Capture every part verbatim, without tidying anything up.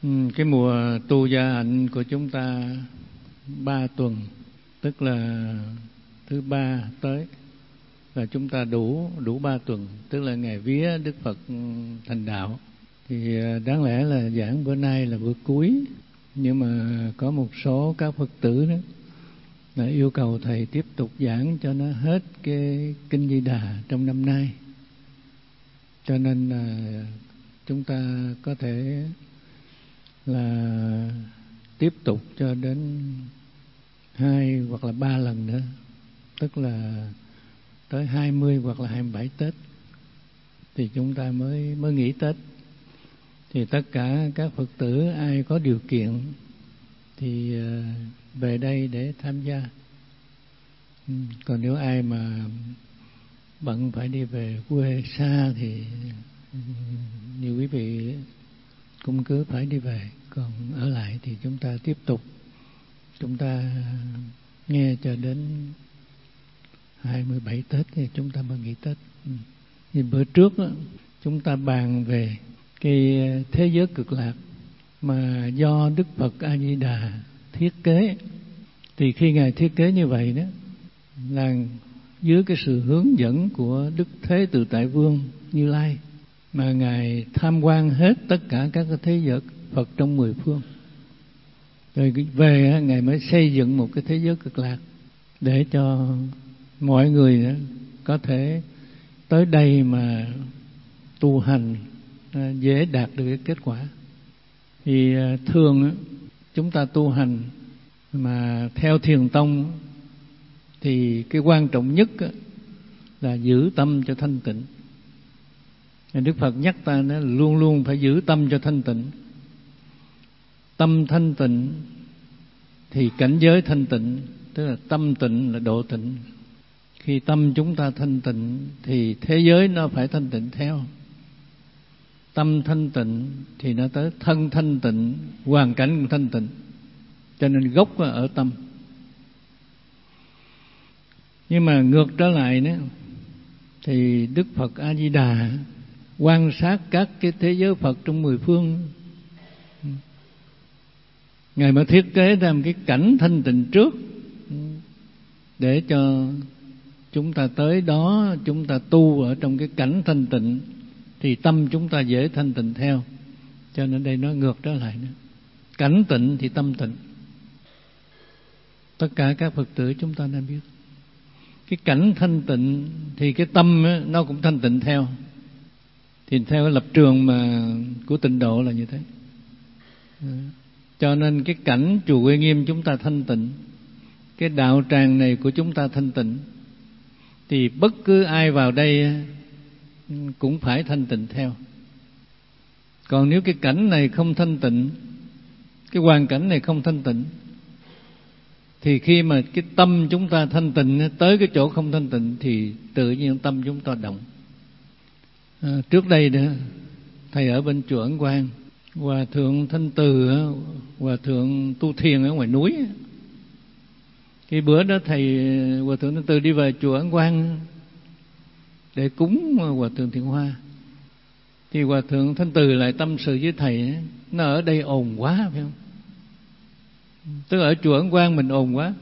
Cái mùa tu gia hạnh của chúng ta ba tuần, tức là thứ ba tới là chúng ta đủ đủ ba tuần, tức là ngày vía Đức Phật thành đạo. Thì đáng lẽ là giảng bữa nay là bữa cuối, nhưng mà có một số các Phật tử đó là yêu cầu thầy tiếp tục giảng cho nó hết cái Kinh Di Đà trong năm nay, cho nên là chúng ta có thể là tiếp tục cho đến hai hoặc là ba lần nữa, tức là tới hai mươi hoặc là hai mươi bảy Tết thì chúng ta mới mới nghỉ Tết. Thì tất cả các Phật tử ai có điều kiện thì về đây để tham gia. Còn nếu ai mà bận phải đi về quê xa thì nhiều quý vị cũng cứ phải đi về, còn ở lại thì chúng ta tiếp tục, chúng ta nghe cho đến hai mươi bảy Tết thì chúng ta mới nghỉ Tết. Thì bữa trước đó, chúng ta bàn về cái thế giới cực lạc mà do Đức Phật A Di Đà thiết kế. Thì khi Ngài thiết kế như vậy đó là dưới cái sự hướng dẫn của Đức Thế Tự Tại Vương Như Lai, mà Ngài tham quan hết tất cả các cái thế giới Phật trong mười phương. Rồi về Ngài mới xây dựng một cái thế giới cực lạc để cho mọi người đó có thể tới đây mà tu hành dễ đạt được cái kết quả. Thì thường chúng ta tu hành mà theo Thiền Tông thì cái quan trọng nhất là giữ tâm cho thanh tịnh. Đức Phật nhắc ta là luôn luôn phải giữ tâm cho thanh tịnh. Tâm thanh tịnh thì cảnh giới thanh tịnh, tức là tâm tịnh là độ tịnh. Khi tâm chúng ta thanh tịnh thì thế giới nó phải thanh tịnh theo. Tâm thanh tịnh thì nó tới thân thanh tịnh, hoàn cảnh cũng thanh tịnh. Cho nên gốc ở tâm. Nhưng mà ngược trở lại đó thì Đức Phật A Di Đà quan sát các cái thế giới Phật trong mười phương, Ngài mới thiết kế ra một cái cảnh thanh tịnh trước để cho chúng ta tới đó, chúng ta tu ở trong cái cảnh thanh tịnh thì tâm chúng ta dễ thanh tịnh theo. Cho nên đây nó ngược trở lại nữa. Cảnh tịnh thì tâm tịnh. Tất cả các Phật tử chúng ta nên biết, cái cảnh thanh tịnh thì cái tâm nó cũng thanh tịnh theo. Thì theo cái lập trường mà của Tịnh Độ là như thế. Cho nên cái cảnh chùa Uy Nghiêm chúng ta thanh tịnh, cái đạo tràng này của chúng ta thanh tịnh, thì bất cứ ai vào đây cũng phải thanh tịnh theo. Còn nếu cái cảnh này không thanh tịnh, cái hoàn cảnh này không thanh tịnh, thì khi mà cái tâm chúng ta thanh tịnh tới cái chỗ không thanh tịnh thì tự nhiên tâm chúng ta động. À, trước đây đó, thầy ở bên chùa Ấn Quang, Hòa thượng Thanh Từ, Hòa thượng tu thiền ở ngoài núi. Cái bữa đó thầy Hòa thượng Thanh Từ đi về chùa Ấn Quang để cúng Hòa thượng Thiện Hoa, thì Hòa thượng Thanh Từ lại tâm sự với thầy, nó ở đây ồn quá phải không? Tức ở chùa Ấn Quang mình ồn quá.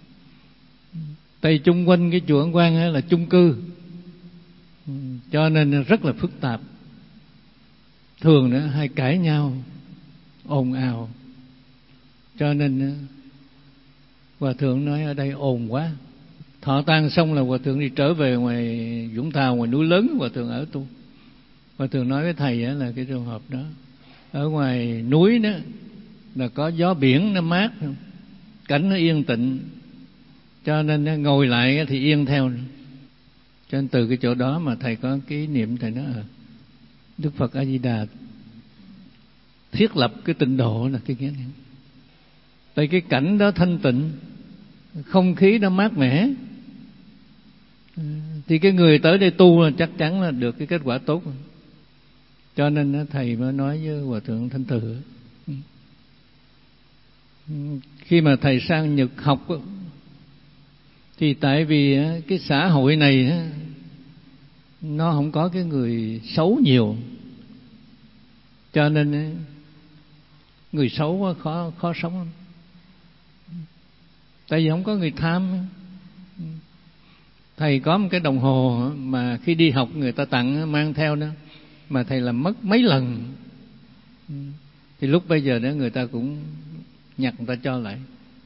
Tại chung quanh cái chùa Ấn Quang là chung cư, cho nên rất là phức tạp. Thường nữa hay cãi nhau, ồn ào. Cho nên Hòa thượng nói ở đây ồn quá. Thọ tang xong là Hòa thượng đi trở về ngoài Vũng Tàu, ngoài núi lớn Hòa thượng ở tu. Hòa thượng nói với thầy là cái trường hợp đó, ở ngoài núi đó là có gió biển nó mát, cảnh nó yên tịnh, cho nên ngồi lại thì yên theo. Cho nên từ cái chỗ đó mà thầy có cái niệm, thầy nói à, Đức Phật A Di Đà thiết lập cái Tịnh Độ là cái nghĩa này. Tại cái cảnh đó thanh tịnh, không khí đó mát mẻ, thì cái người tới đây tu là chắc chắn là được cái kết quả tốt. Cho nên thầy mới nói với Hòa thượng Thanh Từ, khi mà thầy sang Nhật học thì tại vì cái xã hội này nó không có cái người xấu nhiều, cho nên Người xấu quá khó khó sống lắm. Tại vì không có người tham. Thầy có một cái đồng hồ mà khi đi học người ta tặng mang theo đó, mà thầy làm mất mấy lần. Thì lúc bây giờ đó người ta cũng nhặt, người ta cho lại.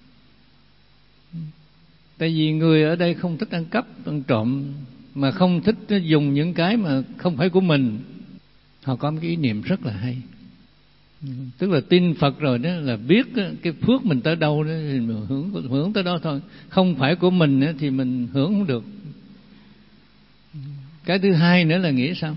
Tại vì người ở đây không thích ăn cắp, ăn trộm, mà không thích dùng những cái mà không phải của mình. Họ có một cái ý niệm rất là hay. Tức là tin Phật rồi đó là biết cái phước mình tới đâu đó thì mình hưởng, hưởng tới đó thôi. Không phải của mình thì mình hưởng không được. Cái thứ hai nữa là nghĩ sao?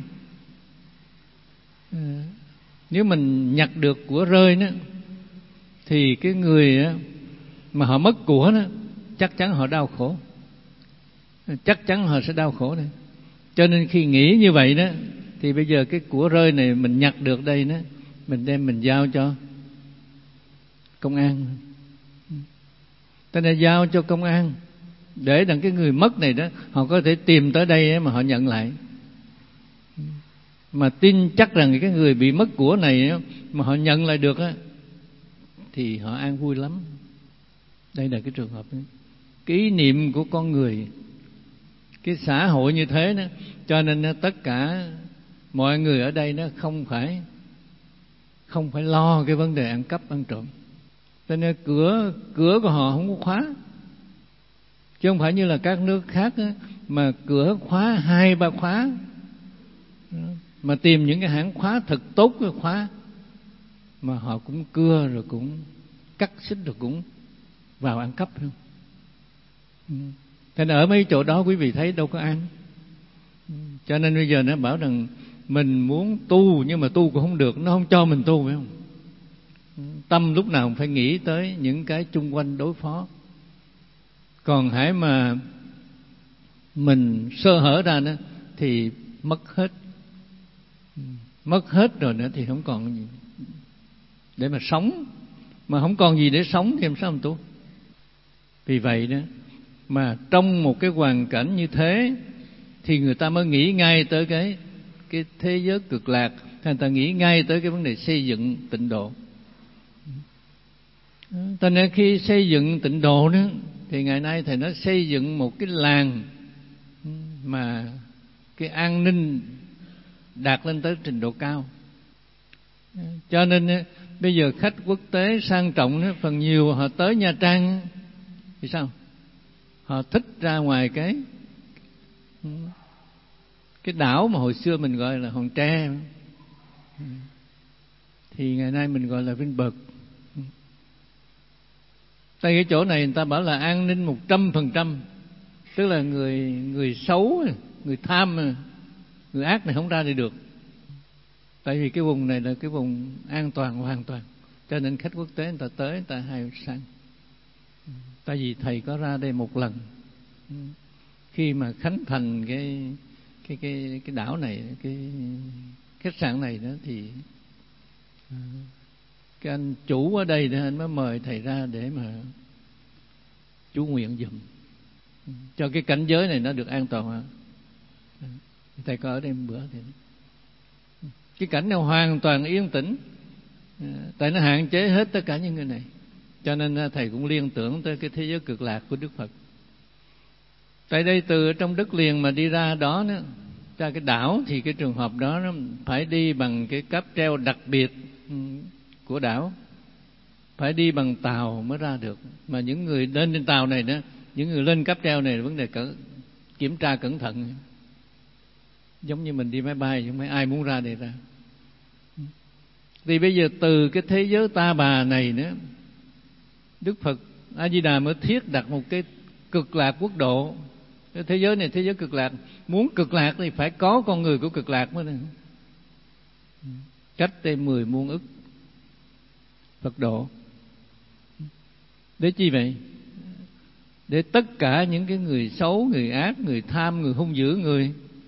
Nếu mình nhặt được của rơi đó, thì cái người mà họ mất của đó, chắc chắn họ đau khổ. Chắc chắn họ sẽ đau khổ này. Cho nên khi nghĩ như vậy đó, thì bây giờ cái của rơi này mình nhặt được đây đó, mình đem mình giao cho công an. Ta đã giao cho công an để đặng cái người mất này đó, họ có thể tìm tới đây mà họ nhận lại. Mà tin chắc rằng cái người bị mất của này mà họ nhận lại được á, thì họ an vui lắm. Đây là cái trường hợp đó. Cái ý niệm của con người, cái xã hội như thế đó, cho nên tất cả mọi người ở đây nó không phải không phải lo cái vấn đề ăn cắp ăn trộm. Cho nên cửa cửa của họ không có khóa, chứ không phải như là các nước khác á, mà cửa khóa hai ba khóa, mà tìm những cái hãng khóa thật tốt cái khóa, mà họ cũng cưa rồi cũng cắt xích rồi cũng vào ăn cắp không. Thế nên ở mấy chỗ đó quý vị thấy đâu có an. Cho nên bây giờ nó bảo rằng mình muốn tu nhưng mà tu cũng không được, nó không cho mình tu, phải không? Tâm lúc nào cũng phải nghĩ tới những cái chung quanh đối phó. Còn hãy mà mình sơ hở ra nữa thì mất hết. Mất hết rồi nữa thì không còn gì để mà sống. Mà không còn gì để sống thì làm sao mà tu? Vì vậy đó mà trong một cái hoàn cảnh như thế thì người ta mới nghĩ ngay tới cái cái thế giới cực lạc, người ta nghĩ ngay tới cái vấn đề xây dựng tịnh độ. Cho nên khi xây dựng tịnh độ đó thì ngày nay thầy nói xây dựng một cái làng mà cái an ninh đạt lên tới trình độ cao. Cho nên bây giờ khách quốc tế sang trọng phần nhiều họ tới Nha Trang thì sao? Họ thích ra ngoài cái cái đảo mà hồi xưa mình gọi là Hòn Tre, thì ngày nay mình gọi là Vinpearl. Tại cái chỗ này người ta bảo là an ninh một trăm phần trăm, tức là người người xấu, người tham, người ác này không ra đi được. Tại vì cái vùng này là cái vùng an toàn hoàn toàn, cho nên khách quốc tế người ta tới, người ta hay sang. Tại vì thầy có ra đây một lần khi mà khánh thành cái cái cái cái đảo này, cái khách sạn này đó, thì cái anh chủ ở đây đó, anh mới mời thầy ra để mà chú nguyện giùm cho cái cảnh giới này nó được an toàn. Thầy có ở đây một bữa thì cái cảnh này hoàn toàn yên tĩnh, tại nó hạn chế hết tất cả những người này. Cho nên thầy cũng liên tưởng tới cái thế giới cực lạc của Đức Phật. Tại đây từ trong đất liền mà đi ra đó, đó ra cái đảo, thì cái trường hợp đó nó phải đi bằng cái cáp treo đặc biệt của đảo, phải đi bằng tàu mới ra được. Mà những người lên trên tàu này đó, những người lên cáp treo này là vấn đề cẩn, kiểm tra cẩn thận, giống như mình đi máy bay, không phải ai muốn ra để ra. Thì bây giờ từ cái thế giới ta bà này nữa, Đức Phật A Di Đà mới thiết đặt một cái cực lạc quốc độ. Cái thế giới này thế giới cực lạc, muốn cực lạc thì phải có con người của cực lạc mới được. Cách đây mười muôn ức Phật độ. Để chi vậy? Để tất cả những cái người xấu, người ác, người tham, người hung dữ, người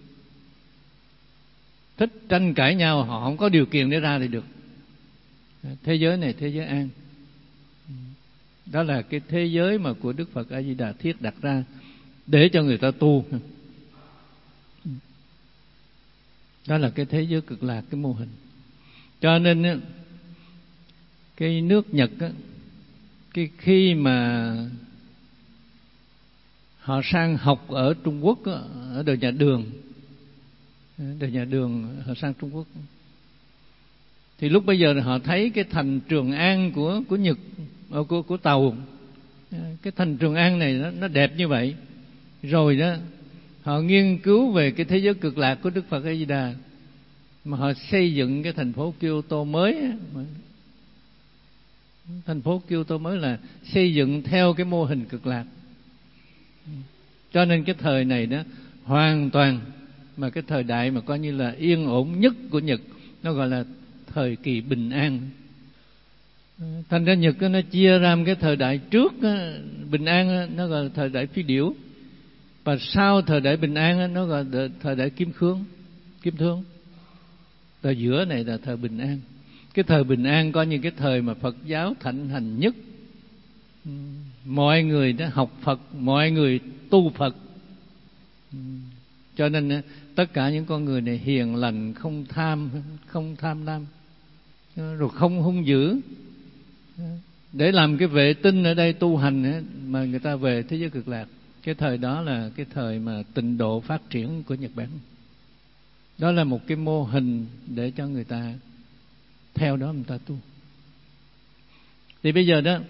thích tranh cãi nhau, họ không có điều kiện để ra thì được. Thế giới này thế giới an. Đó là cái thế giới mà của Đức Phật A Di Đà thiết đặt ra để cho người ta tu. Đó là cái thế giới cực lạc, cái mô hình. Cho nên cái nước Nhật á, cái khi mà họ sang học ở Trung Quốc á, ở đời nhà Đường, đời nhà Đường họ sang Trung Quốc, thì lúc bây giờ họ thấy cái thành Trường An của của Nhật, của của Tàu, cái thành Trường An này nó, nó đẹp như vậy. Rồi đó họ nghiên cứu về cái thế giới cực lạc của Đức Phật A Di Đà, mà họ xây dựng cái thành phố Kyoto mới. Thành phố Kyoto mới là xây dựng theo cái mô hình cực lạc. Cho nên cái thời này đó hoàn toàn, mà cái thời đại mà coi như là yên ổn nhất của Nhật, nó gọi là thời kỳ bình an. Thành ra Nhật nó chia ra một cái thời đại trước bình an, nó gọi là thời đại phi điểu, và sau thời đại bình an nó gọi là thời đại kim khương, kim thương. Thời giữa này là thời bình an. Cái thời bình an coi như cái thời mà Phật giáo thịnh hành nhất, mọi người đã học Phật, mọi người tu Phật. Cho nên tất cả những con người này hiền lành, không tham, không tham lam, rồi không hung dữ, để làm cái vệ tinh ở đây tu hành mà người ta về thế giới cực lạc. Cái thời đó là cái thời mà tịnh độ phát triển của Nhật Bản. Đó là một cái mô hình để cho người ta theo đó người ta tu. Thì bây giờ đó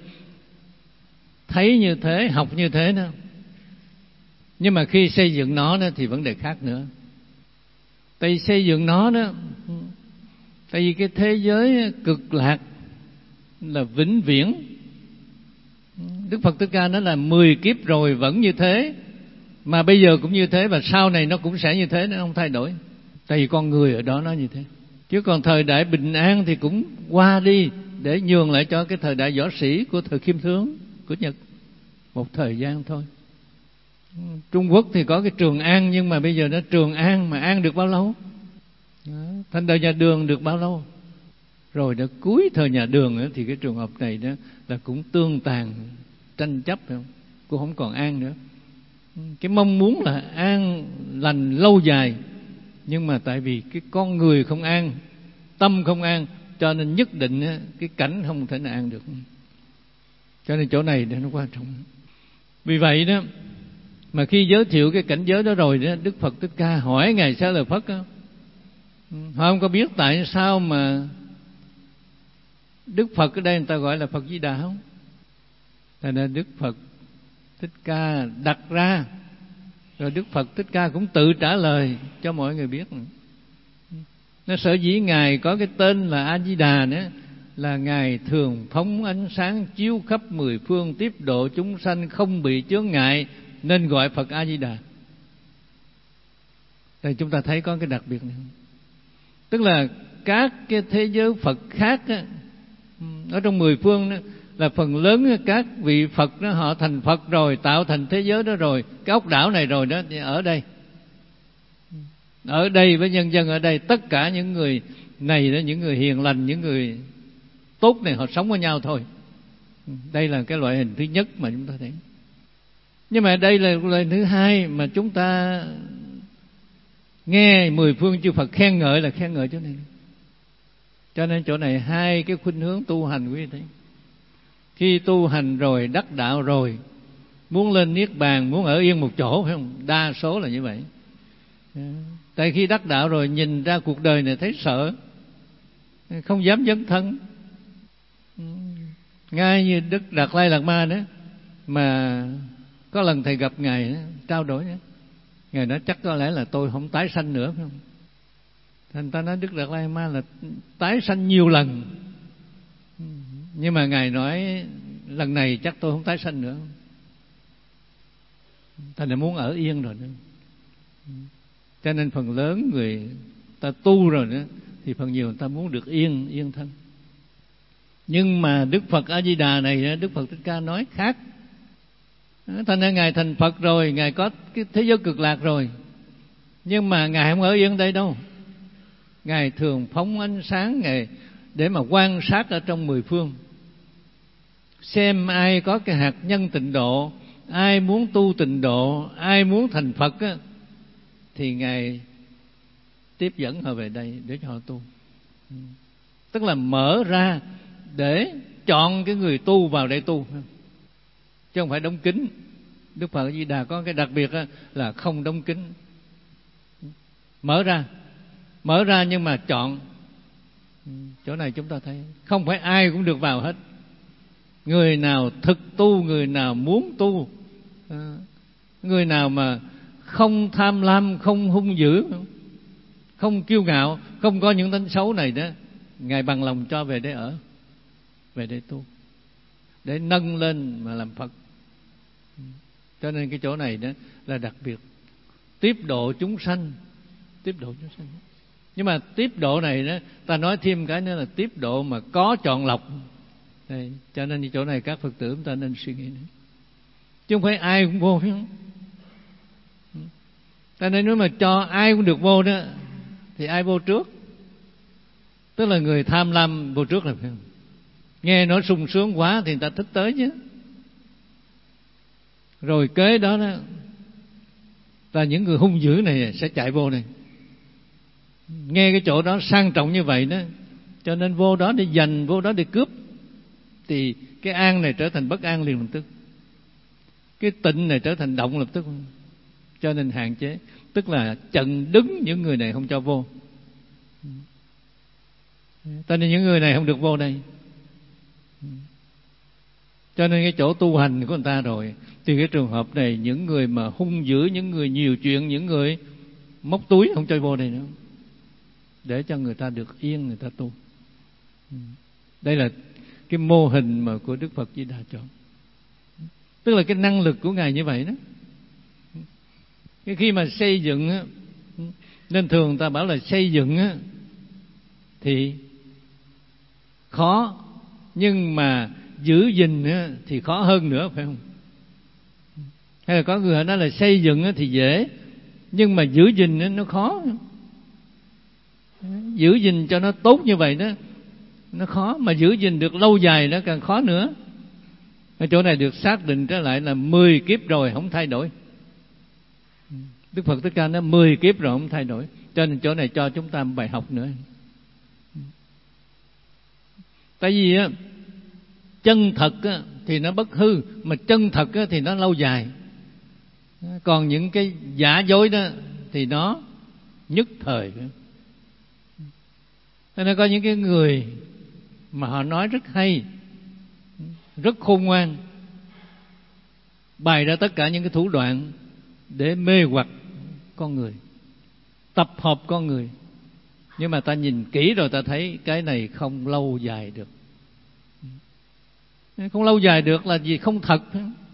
thấy như thế, học như thế đó, nhưng mà khi xây dựng nó đó thì vấn đề khác nữa. Tại vì xây dựng nó đó, tại vì cái thế giới cực lạc là vĩnh viễn. Đức Phật Thích Ca nói là mười kiếp rồi vẫn như thế, mà bây giờ cũng như thế, và sau này nó cũng sẽ như thế, nó không thay đổi. Tại vì con người ở đó nó như thế. Chứ còn thời đại bình an thì cũng qua đi để nhường lại cho cái thời đại võ sĩ của thời Kim Thương của Nhật một thời gian thôi. Trung Quốc thì có cái Trường An, nhưng mà bây giờ nó Trường An mà an được bao lâu? Thành đời nhà Đường được bao lâu? Rồi đã cuối thời nhà Đường nữa, thì cái trường hợp này đó là cũng tương tàn, tranh chấp, không? Cũng không còn an nữa. Cái mong muốn là an lành lâu dài, nhưng mà tại vì cái con người không an, tâm không an, cho nên nhất định cái cảnh không thể nào an được. Cho nên chỗ này nó quan trọng. Vì vậy đó, mà khi giới thiệu cái cảnh giới đó rồi đó, Đức Phật Thích Ca hỏi Ngài Xá Lợi Phất đó, họ không có biết tại sao mà Đức Phật ở đây người ta gọi là Phật Di Đà không? Thành ra Đức Phật Thích Ca đặt ra, rồi Đức Phật Thích Ca cũng tự trả lời cho mọi người biết. Nó sở dĩ Ngài có cái tên là A Di Đà nữa, là Ngài thường phóng ánh sáng chiếu khắp mười phương, tiếp độ chúng sanh không bị chướng ngại, nên gọi Phật A Di Đà. Thì chúng ta thấy có cái đặc biệt này không? Tức là các cái thế giới Phật khác á, ở trong mười phương đó, là phần lớn các vị Phật đó họ thành Phật rồi, tạo thành thế giới đó rồi, cái ốc đảo này rồi đó, ở đây ở đây với nhân dân ở đây, tất cả những người này đó, những người hiền lành, những người tốt này, họ sống với nhau thôi. Đây là cái loại hình thứ nhất mà chúng ta thấy. Nhưng mà đây là loại hình thứ hai mà chúng ta nghe mười phương chư Phật khen ngợi, là khen ngợi chỗ này. Cho nên chỗ này hai cái khuynh hướng tu hành quý vị thấy. Khi tu hành rồi, đắc đạo rồi, muốn lên niết bàn, muốn ở yên một chỗ, phải không? Đa số là như vậy. Tại khi đắc đạo rồi nhìn ra cuộc đời này thấy sợ, không dám dấn thân. Ngay như Đức Đạt Lai Lạt Ma đó, mà có lần thầy gặp Ngài đó, trao đổi đó, Ngài nói chắc có lẽ là tôi không tái sanh nữa, phải không? Thành ta nói Đức Đạt Lai Lạt Ma là tái sanh nhiều lần, nhưng mà Ngài nói lần này chắc tôi không tái sanh nữa. Thành là muốn ở yên rồi nữa. Cho nên phần lớn người ta tu rồi nữa thì phần nhiều người ta muốn được yên, yên thân. Nhưng mà Đức Phật A Di Đà này, Đức Phật Thích Ca nói khác. Thành ra Ngài thành Phật rồi, Ngài có cái thế giới cực lạc rồi, nhưng mà Ngài không ở yên đây đâu. Ngài thường phóng ánh sáng Ngài để mà quan sát ở trong mười phương, xem ai có cái hạt nhân tịnh độ, ai muốn tu tịnh độ, ai muốn thành Phật á, thì Ngài tiếp dẫn họ về đây để cho họ tu. Tức là mở ra để chọn cái người tu vào để tu, chứ không phải đóng kín. Đức Phật A Di Đà có cái đặc biệt là không đóng kín, mở ra, mở ra nhưng mà chọn. Chỗ này chúng ta thấy không phải ai cũng được vào hết. Người nào thực tu, người nào muốn tu, người nào mà không tham lam, không hung dữ, không kiêu ngạo, không có những tánh xấu này đó, Ngài bằng lòng cho về để ở, về để tu, để nâng lên mà làm Phật. Cho nên cái chỗ này đó là đặc biệt, tiếp độ chúng sanh, tiếp độ chúng sanh. Nhưng mà tiếp độ này đó, ta nói thêm cái nữa là tiếp độ mà có chọn lọc. Đây, cho nên chỗ này các Phật tử chúng ta nên suy nghĩ nữa. Chứ không phải ai cũng vô, phải không? Ta nên nói mà cho ai cũng được vô đó, thì ai vô trước? Tức là người tham lam vô trước là phải không? Nghe nó sung sướng quá thì người ta thích tới chứ. Rồi kế đó đó là những người hung dữ này sẽ chạy vô này. Nghe cái chỗ đó sang trọng như vậy đó, cho nên vô đó để giành, vô đó để cướp, thì cái an này trở thành bất an liền lập tức, cái tịnh này trở thành động lập tức. Cho nên hạn chế, tức là chặn đứng những người này không cho vô. Cho nên những người này không được vô đây. Cho nên cái chỗ tu hành của người ta rồi, thì cái trường hợp này những người mà hung dữ, những người nhiều chuyện, những người móc túi không cho vô đây nữa, để cho người ta được yên, người ta tu. Đây là cái mô hình mà của Đức Phật Di Đà chọn. Tức là cái năng lực của Ngài như vậy đó. Cái khi mà xây dựng á, nên thường người ta bảo là xây dựng á, thì khó, nhưng mà giữ gìn á, thì khó hơn nữa, phải không? Hay là có người nói là xây dựng á, thì dễ, nhưng mà giữ gìn á, nó khó. Giữ gìn cho nó tốt như vậy đó, nó khó, mà giữ gìn được lâu dài nó càng khó nữa. Ở chỗ này được xác định trở lại là mười kiếp rồi không thay đổi. Đức Phật Thích Ca nói mười kiếp rồi không thay đổi. Cho nên chỗ này cho chúng ta một bài học nữa. Tại vì á, chân thật á, thì nó bất hư, mà chân thật á, thì nó lâu dài. Còn những cái giả dối đó thì nó nhất thời. Cho nên có những cái người mà họ nói rất hay, rất khôn ngoan, bày ra tất cả những cái thủ đoạn để mê hoặc con người, tập hợp con người. Nhưng mà ta nhìn kỹ rồi ta thấy cái này không lâu dài được. Không lâu dài được là gì? Không thật.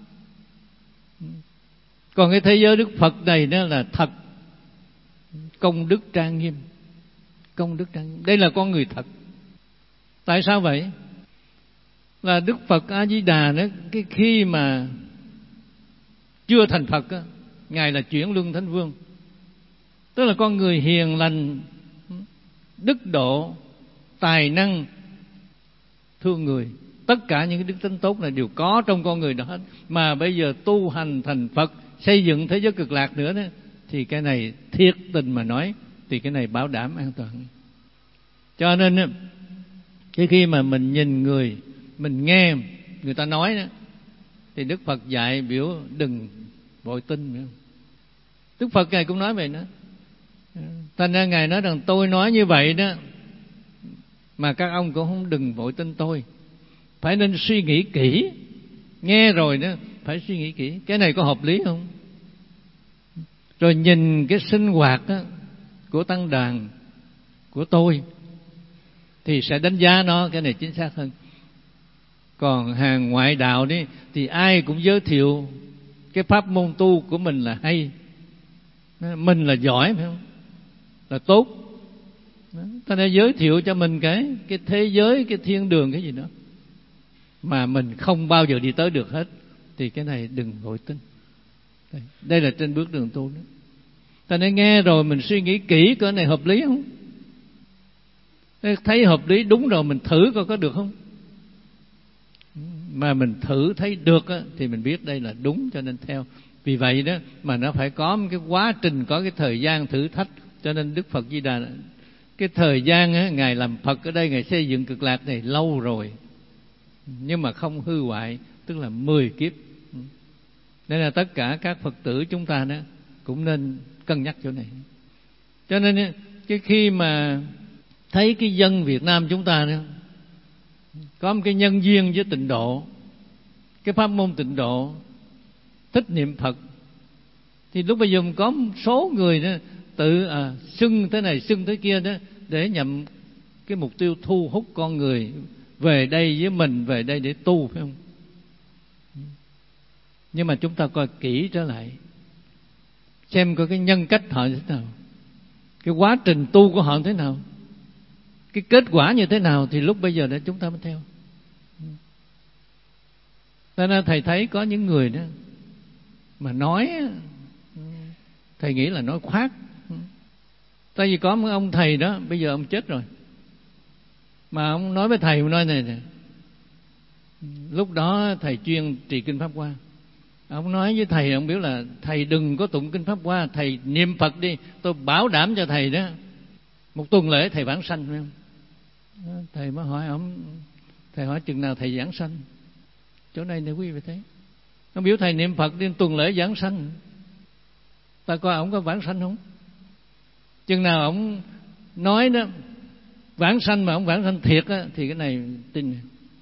Còn cái thế giới Đức Phật này đó là thật, công đức trang nghiêm, công đức trang nghiêm. Đây là con người thật. Tại sao vậy? Là Đức Phật A Di Đà đó, cái khi mà chưa thành Phật á, Ngài là chuyển luân thánh vương, tức là con người hiền lành, đức độ, tài năng, thương người. Tất cả những cái đức tính tốt này đều có trong con người đó hết. Mà bây giờ tu hành thành Phật, xây dựng thế giới cực lạc nữa đó, thì cái này thiệt tình mà nói, thì cái này bảo đảm an toàn. Cho nên cái khi mà mình nhìn người, mình nghe người ta nói đó, thì Đức Phật dạy biểu đừng vội tin nữa. Đức Phật Ngài cũng nói vậy đó. Thành ra Ngài nói rằng tôi nói như vậy đó, mà các ông cũng không đừng vội tin tôi, phải nên suy nghĩ kỹ. Nghe rồi đó phải suy nghĩ kỹ, cái này có hợp lý không? Rồi nhìn cái sinh hoạt đó, của tăng đoàn của tôi thì sẽ đánh giá nó, cái này chính xác hơn. Còn hàng ngoại đạo đi thì ai cũng giới thiệu cái pháp môn tu của mình là hay, mình là giỏi, phải không? Là tốt. Ta đã giới thiệu cho mình cái cái thế giới, cái thiên đường, cái gì đó mà mình không bao giờ đi tới được hết, thì cái này đừng vội tin. Đây, đây là trên bước đường tu đó. Ta nên nghe rồi mình suy nghĩ kỹ cái này hợp lý không? Thấy hợp lý đúng rồi mình thử coi có được không. Mà mình thử thấy được á, thì mình biết đây là đúng, cho nên theo. Vì vậy đó mà nó phải có một cái quá trình, có cái thời gian thử thách. Cho nên Đức Phật Di Đà, cái thời gian á, Ngài làm Phật ở đây, Ngài xây dựng cực lạc này lâu rồi, nhưng mà không hư hoại, tức là mười kiếp. Nên là tất cả các Phật tử chúng ta đó cũng nên cân nhắc chỗ này. Cho nên cái khi mà thấy cái dân Việt Nam chúng ta đó có một cái nhân duyên với tịnh độ, cái pháp môn tịnh độ, thích niệm Phật, thì lúc bây giờ có một số người đó tự à, xưng thế này xưng thế kia đó để nhằm cái mục tiêu thu hút con người về đây với mình, về đây để tu, phải không? Nhưng mà chúng ta coi kỹ trở lại, xem coi cái nhân cách họ như thế nào, cái quá trình tu của họ như thế nào, cái kết quả như thế nào, thì lúc bây giờ đó chúng ta mới theo. Cho nên thầy thấy có những người đó mà nói, thầy nghĩ là nói khoác. Tại vì có một ông thầy đó, bây giờ ông chết rồi, mà ông nói với thầy, ông nói này nè, lúc đó thầy chuyên trì kinh Pháp Hoa, ông nói với thầy, ông biết là thầy đừng có tụng kinh Pháp Hoa, thầy niệm Phật đi, tôi bảo đảm cho thầy đó một tuần lễ thầy vãng sanh, phải không? Thầy mới hỏi ông, thầy hỏi chừng nào thầy vãng sanh? Chỗ này này quý vị thấy, ông biểu thầy niệm Phật đi tuần lễ vãng sanh, ta coi ông có vãng sanh không? Chừng nào ông nói đó vãng sanh mà ông vãng sanh thiệt á, thì cái này tin.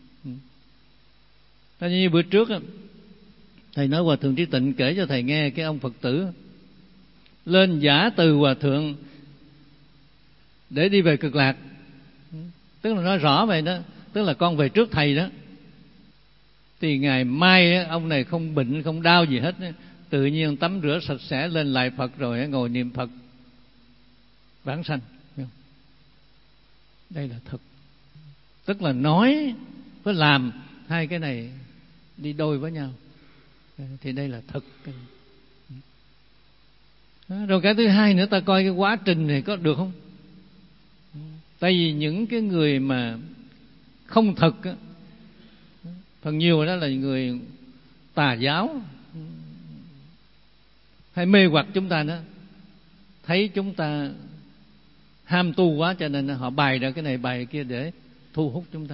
Tại như bữa trước á, thầy nói Hòa Thượng Trí Tịnh kể cho thầy nghe cái ông Phật tử lên giả từ Hòa Thượng để đi về Cực Lạc, tức là nói rõ vậy đó, tức là con về trước thầy đó. Thì ngày mai á, ông này không bệnh không đau gì hết, tự nhiên tắm rửa sạch sẽ lên lại Phật rồi ngồi niệm Phật vãng sanh. Đây là thực, tức là nói với làm hai cái này đi đôi với nhau, thì đây là thực. Rồi cái thứ hai nữa, ta coi cái quá trình này có được không? Tại vì những cái người mà không thực á, phần nhiều đó là người tà giáo hay mê hoặc chúng ta đó, thấy chúng ta ham tu quá cho nên họ bày ra cái này bày cái kia để thu hút chúng ta.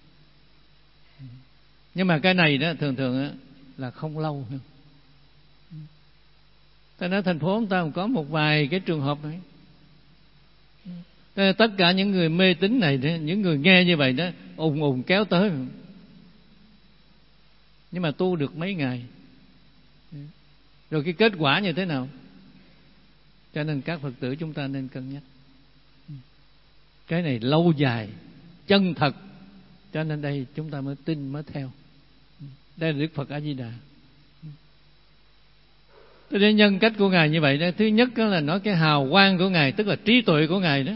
Nhưng mà cái này đó thường thường đó, là không lâu. Ta nói thành phố chúng ta có một vài cái trường hợp này. Tất cả những người mê tín này, những người nghe như vậy đó ùn ùn kéo tới, nhưng mà tu được mấy ngày rồi cái kết quả như thế nào? Cho nên các Phật tử chúng ta nên cân nhắc cái này lâu dài, chân thật. Cho nên đây chúng ta mới tin, mới theo. Đây là Đức Phật A Di Đà. Thế nên nhân cách của Ngài như vậy đó, thứ nhất đó là nói cái hào quang của Ngài, tức là trí tuệ của Ngài đó.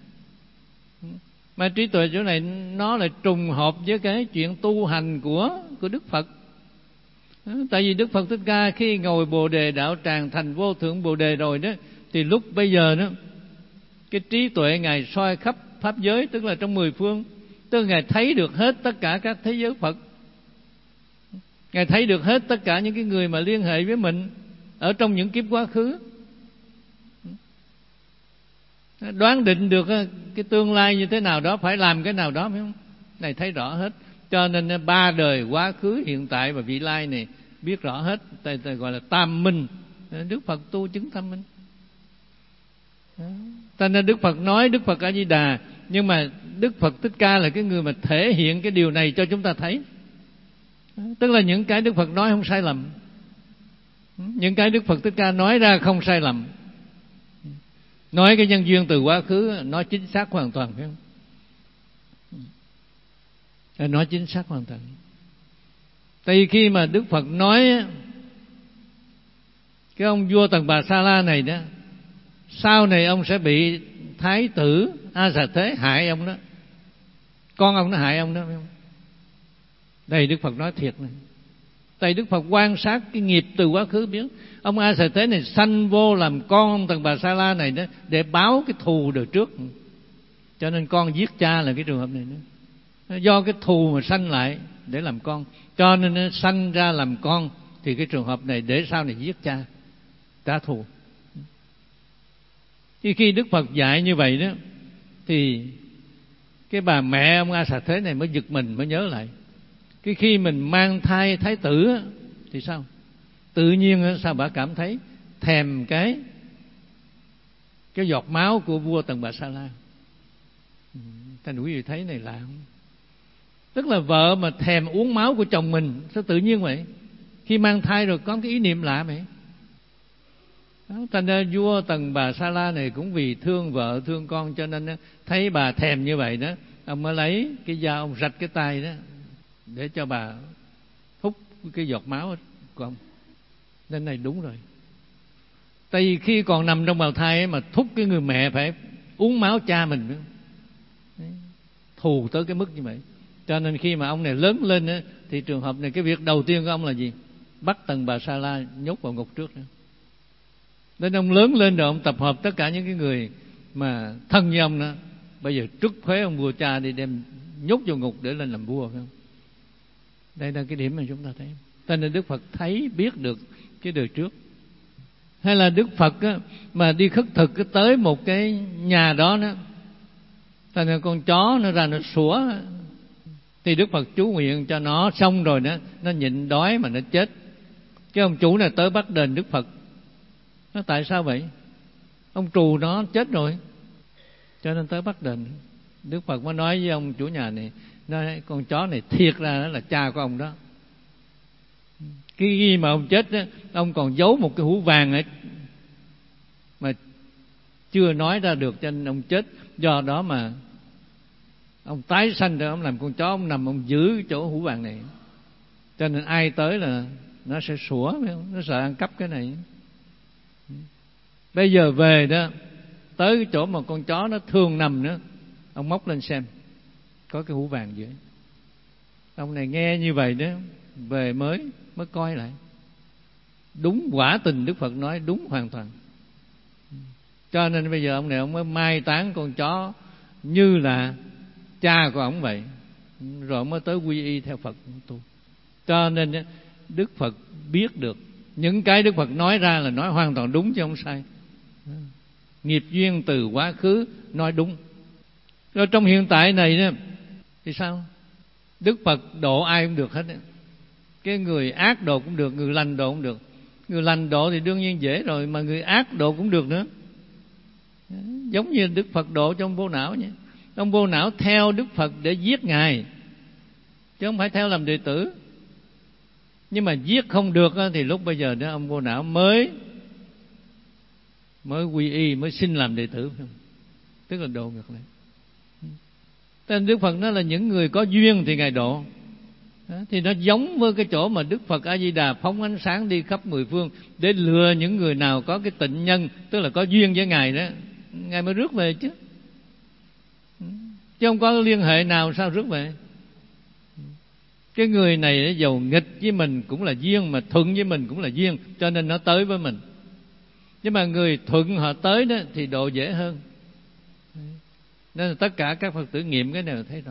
Mà trí tuệ chỗ này nó là trùng hợp với cái chuyện tu hành của của Đức Phật. Tại vì Đức Phật Thích Ca khi ngồi Bồ Đề đạo tràng thành vô thượng Bồ Đề rồi đó, thì lúc bây giờ đó cái trí tuệ Ngài soi khắp pháp giới, tức là trong mười phương, tức là Ngài thấy được hết tất cả các thế giới Phật. Ngài thấy được hết tất cả những cái người mà liên hệ với mình ở trong những kiếp quá khứ, đoán định được cái tương lai như thế nào đó, phải làm cái nào đó, phải không? Này thấy rõ hết. Cho nên ba đời quá khứ, hiện tại và vị lai này biết rõ hết. Đây gọi là tam minh. Đức Phật tu chứng tam minh. Cho nên Đức Phật nói Đức Phật A Di Đà, nhưng mà Đức Phật Thích Ca là cái người mà thể hiện cái điều này cho chúng ta thấy. Tức là những cái Đức Phật nói không sai lầm, những cái Đức Phật Thích Ca nói ra không sai lầm, nói cái nhân duyên từ quá khứ nói chính xác hoàn toàn, phải không? Nói chính xác hoàn toàn. Tại vì khi mà Đức Phật nói cái ông vua Tần Bà Sa La này đó, sau này ông sẽ bị thái tử A Xà Thế hại ông đó, con ông nó hại ông đó, phải không? Đây Đức Phật nói thiệt này. Tại Đức Phật quan sát cái nghiệp từ quá khứ, biết ông A Xà Thế này sanh vô làm con ông Tần Bà Sa La này đó, để báo cái thù đời trước, cho nên con giết cha là cái trường hợp này nữa. Do cái thù mà sanh lại để làm con, cho nên nó sanh ra làm con, thì cái trường hợp này để sau này giết cha trả thù. Thì khi Đức Phật dạy như vậy đó, thì cái bà mẹ ông A Xà Thế này mới giật mình, mới nhớ lại. Cái khi mình mang thai thái tử thì sao? Tự nhiên sao bà cảm thấy thèm cái cái giọt máu của vua Tần Bà Sa La. Thành quý vị thấy này lạ không? Tức là vợ mà thèm uống máu của chồng mình, sao tự nhiên vậy? Khi mang thai rồi có cái ý niệm lạ vậy. Đó, thành ra vua Tần Bà Sa La này cũng vì thương vợ thương con, cho nên thấy bà thèm như vậy đó, ông mới lấy cái dao ông rạch cái tay đó để cho bà hút cái giọt máu của ông. Nên này đúng rồi. Tại vì khi còn nằm trong bào thai ấy, mà thúc cái người mẹ phải uống máu cha mình nữa. Thù tới cái mức như vậy. Cho nên khi mà ông này lớn lên ấy, thì trường hợp này cái việc đầu tiên của ông là gì? Bắt Tần Bà Sa La nhốt vào ngục trước nữa. Đến ông lớn lên rồi ông tập hợp tất cả những cái người mà thân như ông đó, bây giờ trút phế ông vua cha đi, đem nhốt vào ngục để lên làm vua, phải không? Đây là cái điểm mà chúng ta thấy. Cho nên Đức Phật thấy biết được cái đời trước. Hay là Đức Phật á, mà đi khất thực tới một cái nhà đó đó, thành ra con chó nó ra nó sủa, thì Đức Phật chú nguyện cho nó, xong rồi đó nó nhịn đói mà nó chết. Cái ông chủ này tới bắt đền Đức Phật. Nó tại sao vậy? Ông trù nó chết rồi, cho nên tới bắt đền. Đức Phật mới nói với ông chủ nhà này, nói con chó này thiệt ra đó là cha của ông đó. Cái khi mà ông chết đó, ông còn giấu một cái hũ vàng ấy mà chưa nói ra được, cho nên ông chết. Do đó mà ông tái sanh rồi, ông làm con chó, ông nằm ông giữ chỗ hũ vàng này, cho nên ai tới là nó sẽ sủa, nó sợ ăn cắp cái này. Bây giờ về đó, tới cái chỗ mà con chó nó thường nằm nữa, ông móc lên xem có cái hũ vàng dưới. Ông này nghe như vậy đó, về mới mới coi lại, đúng quả tình Đức Phật nói đúng hoàn toàn. Cho nên bây giờ ông này ông mới mai táng con chó như là cha của ông vậy, rồi ông mới tới quy y theo Phật tu. Cho nên Đức Phật biết được những cái Đức Phật nói ra là nói hoàn toàn đúng chứ không sai. Nghiệp duyên từ quá khứ nói đúng. Rồi trong hiện tại này đó, thì sao? Đức Phật độ ai cũng được hết. Cái người ác độ cũng được, người lành độ cũng được. Người lành độ thì đương nhiên dễ rồi, mà người ác độ cũng được nữa. Giống như Đức Phật độ cho ông Vô Não nhé. Ông Vô Não theo Đức Phật để giết Ngài, chứ không phải theo làm đệ tử. Nhưng mà giết không được thì lúc bây giờ đó ông Vô Não mới mới quy y, mới xin làm đệ tử, tức là độ ngược lại. Tên Đức Phật nói là những người có duyên thì Ngài độ. Đó, thì nó giống với cái chỗ mà Đức Phật A Di Đà phóng ánh sáng đi khắp mười phương để lừa những người nào có cái tịnh nhân, tức là có duyên với Ngài đó, Ngài mới rước về chứ. Chứ không có liên hệ nào sao rước về. Cái người này giàu nghịch với mình cũng là duyên, mà thuận với mình cũng là duyên, cho nên nó tới với mình. Nhưng mà người thuận họ tới đó thì độ dễ hơn. Nên là tất cả các Phật tử nghiệm cái này thấy rõ.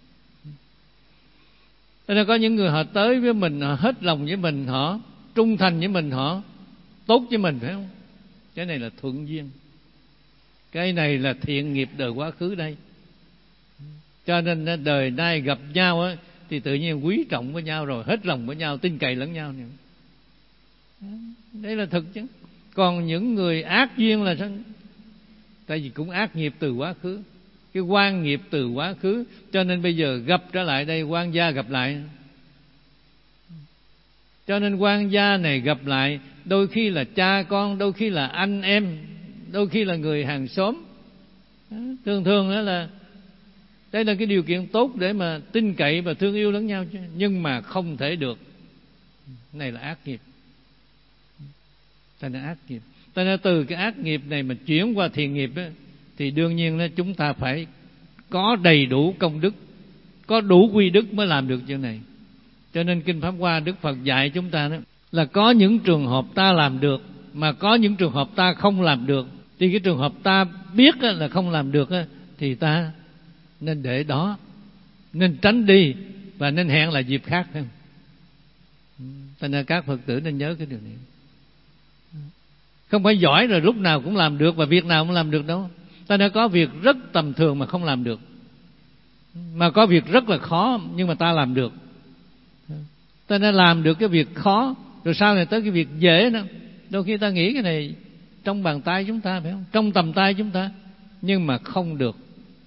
Nên có những người họ tới với mình, họ hết lòng với mình, họ trung thành với mình, họ tốt với mình, phải không? Cái này là thuận duyên. Cái này là thiện nghiệp đời quá khứ đây. Cho nên đời nay gặp nhau á, thì tự nhiên quý trọng với nhau rồi, hết lòng với nhau, tin cậy lẫn nhau này. Đấy là thực chứ. Còn những người ác duyên là sao? Tại vì cũng ác nghiệp từ quá khứ, cái oan nghiệp từ quá khứ, cho nên bây giờ gặp trở lại đây, oan gia gặp lại. Cho nên oan gia này gặp lại, đôi khi là cha con, đôi khi là anh em, đôi khi là người hàng xóm. Thường thường đó là đây là cái điều kiện tốt để mà tin cậy và thương yêu lẫn nhau chứ. Nhưng mà không thể được. Này là ác nghiệp. Đây là ác nghiệp. Cho nên từ cái ác nghiệp này mà chuyển qua thiện nghiệp á, thì đương nhiên là chúng ta phải có đầy đủ công đức, có đủ quy đức mới làm được chuyện này. Cho nên Kinh Pháp Hoa Đức Phật dạy chúng ta đó là có những trường hợp ta làm được, mà có những trường hợp ta không làm được. Thì cái trường hợp ta biết là không làm được thì ta nên để đó, nên tránh đi và nên hẹn là dịp khác. Cho nên các Phật tử nên nhớ cái điều này. Không phải giỏi rồi lúc nào cũng làm được và việc nào cũng làm được đâu. Ta đã có việc rất tầm thường mà không làm được, mà có việc rất là khó nhưng mà ta làm được. Ta đã làm được cái việc khó, rồi sau này tới cái việc dễ nữa. Đôi khi ta nghĩ cái này trong bàn tay chúng ta, phải không? Trong tầm tay chúng ta, nhưng mà không được.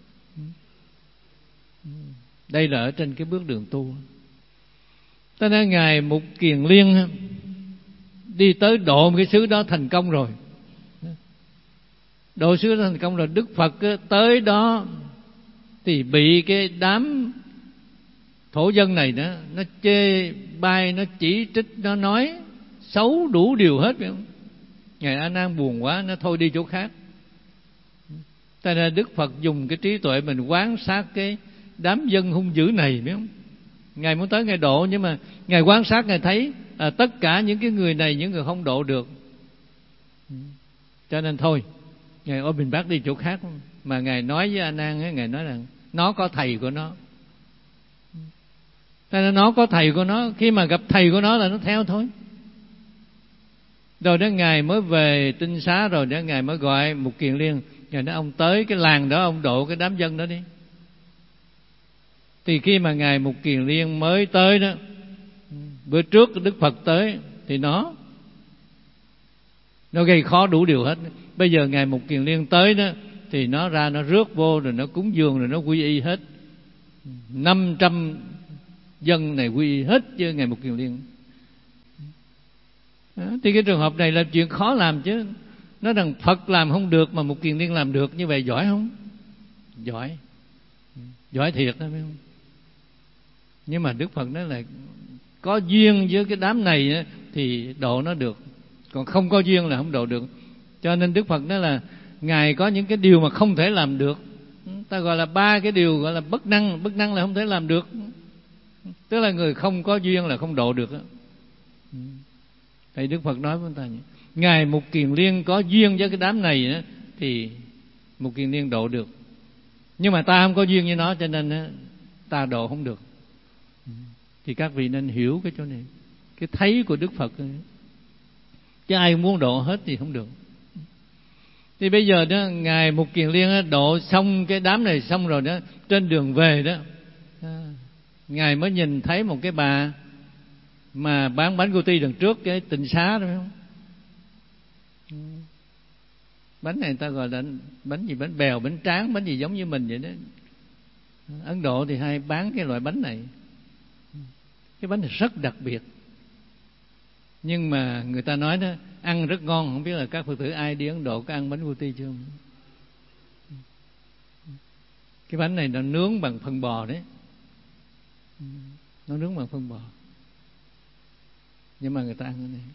Đây là ở trên cái bước đường tu. Ta nói Ngài Mục Kiền Liên đi tới độ một cái xứ đó thành công rồi. Độ xứ đó thành công rồi, Đức Phật tới đó thì bị cái đám thổ dân này đó, nó chê bai, nó chỉ trích, nó nói xấu đủ điều hết, phải không? Ngài A Nan buồn quá, nó thôi đi chỗ khác. Tại nên Đức Phật dùng cái trí tuệ mình quan sát cái đám dân hung dữ này, phải không? Ngài muốn tới Ngài độ, nhưng mà Ngài quan sát, Ngài thấy à, tất cả những cái người này, những người không độ được. Cho nên thôi, Ngài ôi bình bác đi chỗ khác. Mà Ngài nói với A Nan, Ngài nói rằng nó có thầy của nó. Cho nên nó có thầy của nó, khi mà gặp thầy của nó là nó theo thôi. Rồi đó Ngài mới về Tinh Xá, rồi đó Ngài mới gọi Mục Kiền Liên. Ngài nói ông tới cái làng đó, ông độ cái đám dân đó đi. Thì khi mà Ngài Mục Kiền Liên mới tới đó, bữa trước Đức Phật tới, thì nó Nó gây khó đủ điều hết. Bây giờ Ngài Mục Kiền Liên tới đó, thì nó ra nó rước vô, rồi nó cúng dường, rồi nó quy y hết. Năm trăm dân này quy y hết chứ Ngài Mục Kiền Liên. Đó, thì cái trường hợp này là chuyện khó làm chứ. Nói rằng Phật làm không được mà Mục Kiền Liên làm được, như vậy giỏi không? Giỏi. Giỏi thiệt đó, phải không? Nhưng mà Đức Phật nói là có duyên với cái đám này thì độ nó được, còn không có duyên là không độ được. Cho nên Đức Phật nói là Ngài có những cái điều mà không thể làm được. Ta gọi là ba cái điều gọi là bất năng. Bất năng là không thể làm được, tức là người không có duyên là không độ được. Thì Đức Phật nói với ta vậy. Ngài Mục Kiền Liên có duyên với cái đám này thì Mục Kiền Liên độ được, nhưng mà ta không có duyên với nó, cho nên ta độ không được. Thì các vị nên hiểu cái chỗ này, cái thấy của Đức Phật. Chứ ai muốn độ hết thì không được. Thì bây giờ đó Ngài Mục Kiền Liên độ xong cái đám này xong rồi đó, trên đường về đó, Ngài mới nhìn thấy một cái bà mà bán bánh goti đằng trước cái Tịnh Xá đó, phải không? Bánh này người ta gọi là bánh gì, bánh bèo, bánh tráng, bánh gì giống như mình vậy đó. Ấn Độ thì hay bán cái loại bánh này. Cái bánh này rất đặc biệt, nhưng mà người ta nói đó ăn rất ngon. Không biết là các Phật tử ai đi Ấn Độ có ăn bánh goti chưa? Cái bánh này nó nướng bằng phân bò đấy. Nó nướng bằng phân bò, nhưng mà người ta ăn cái này.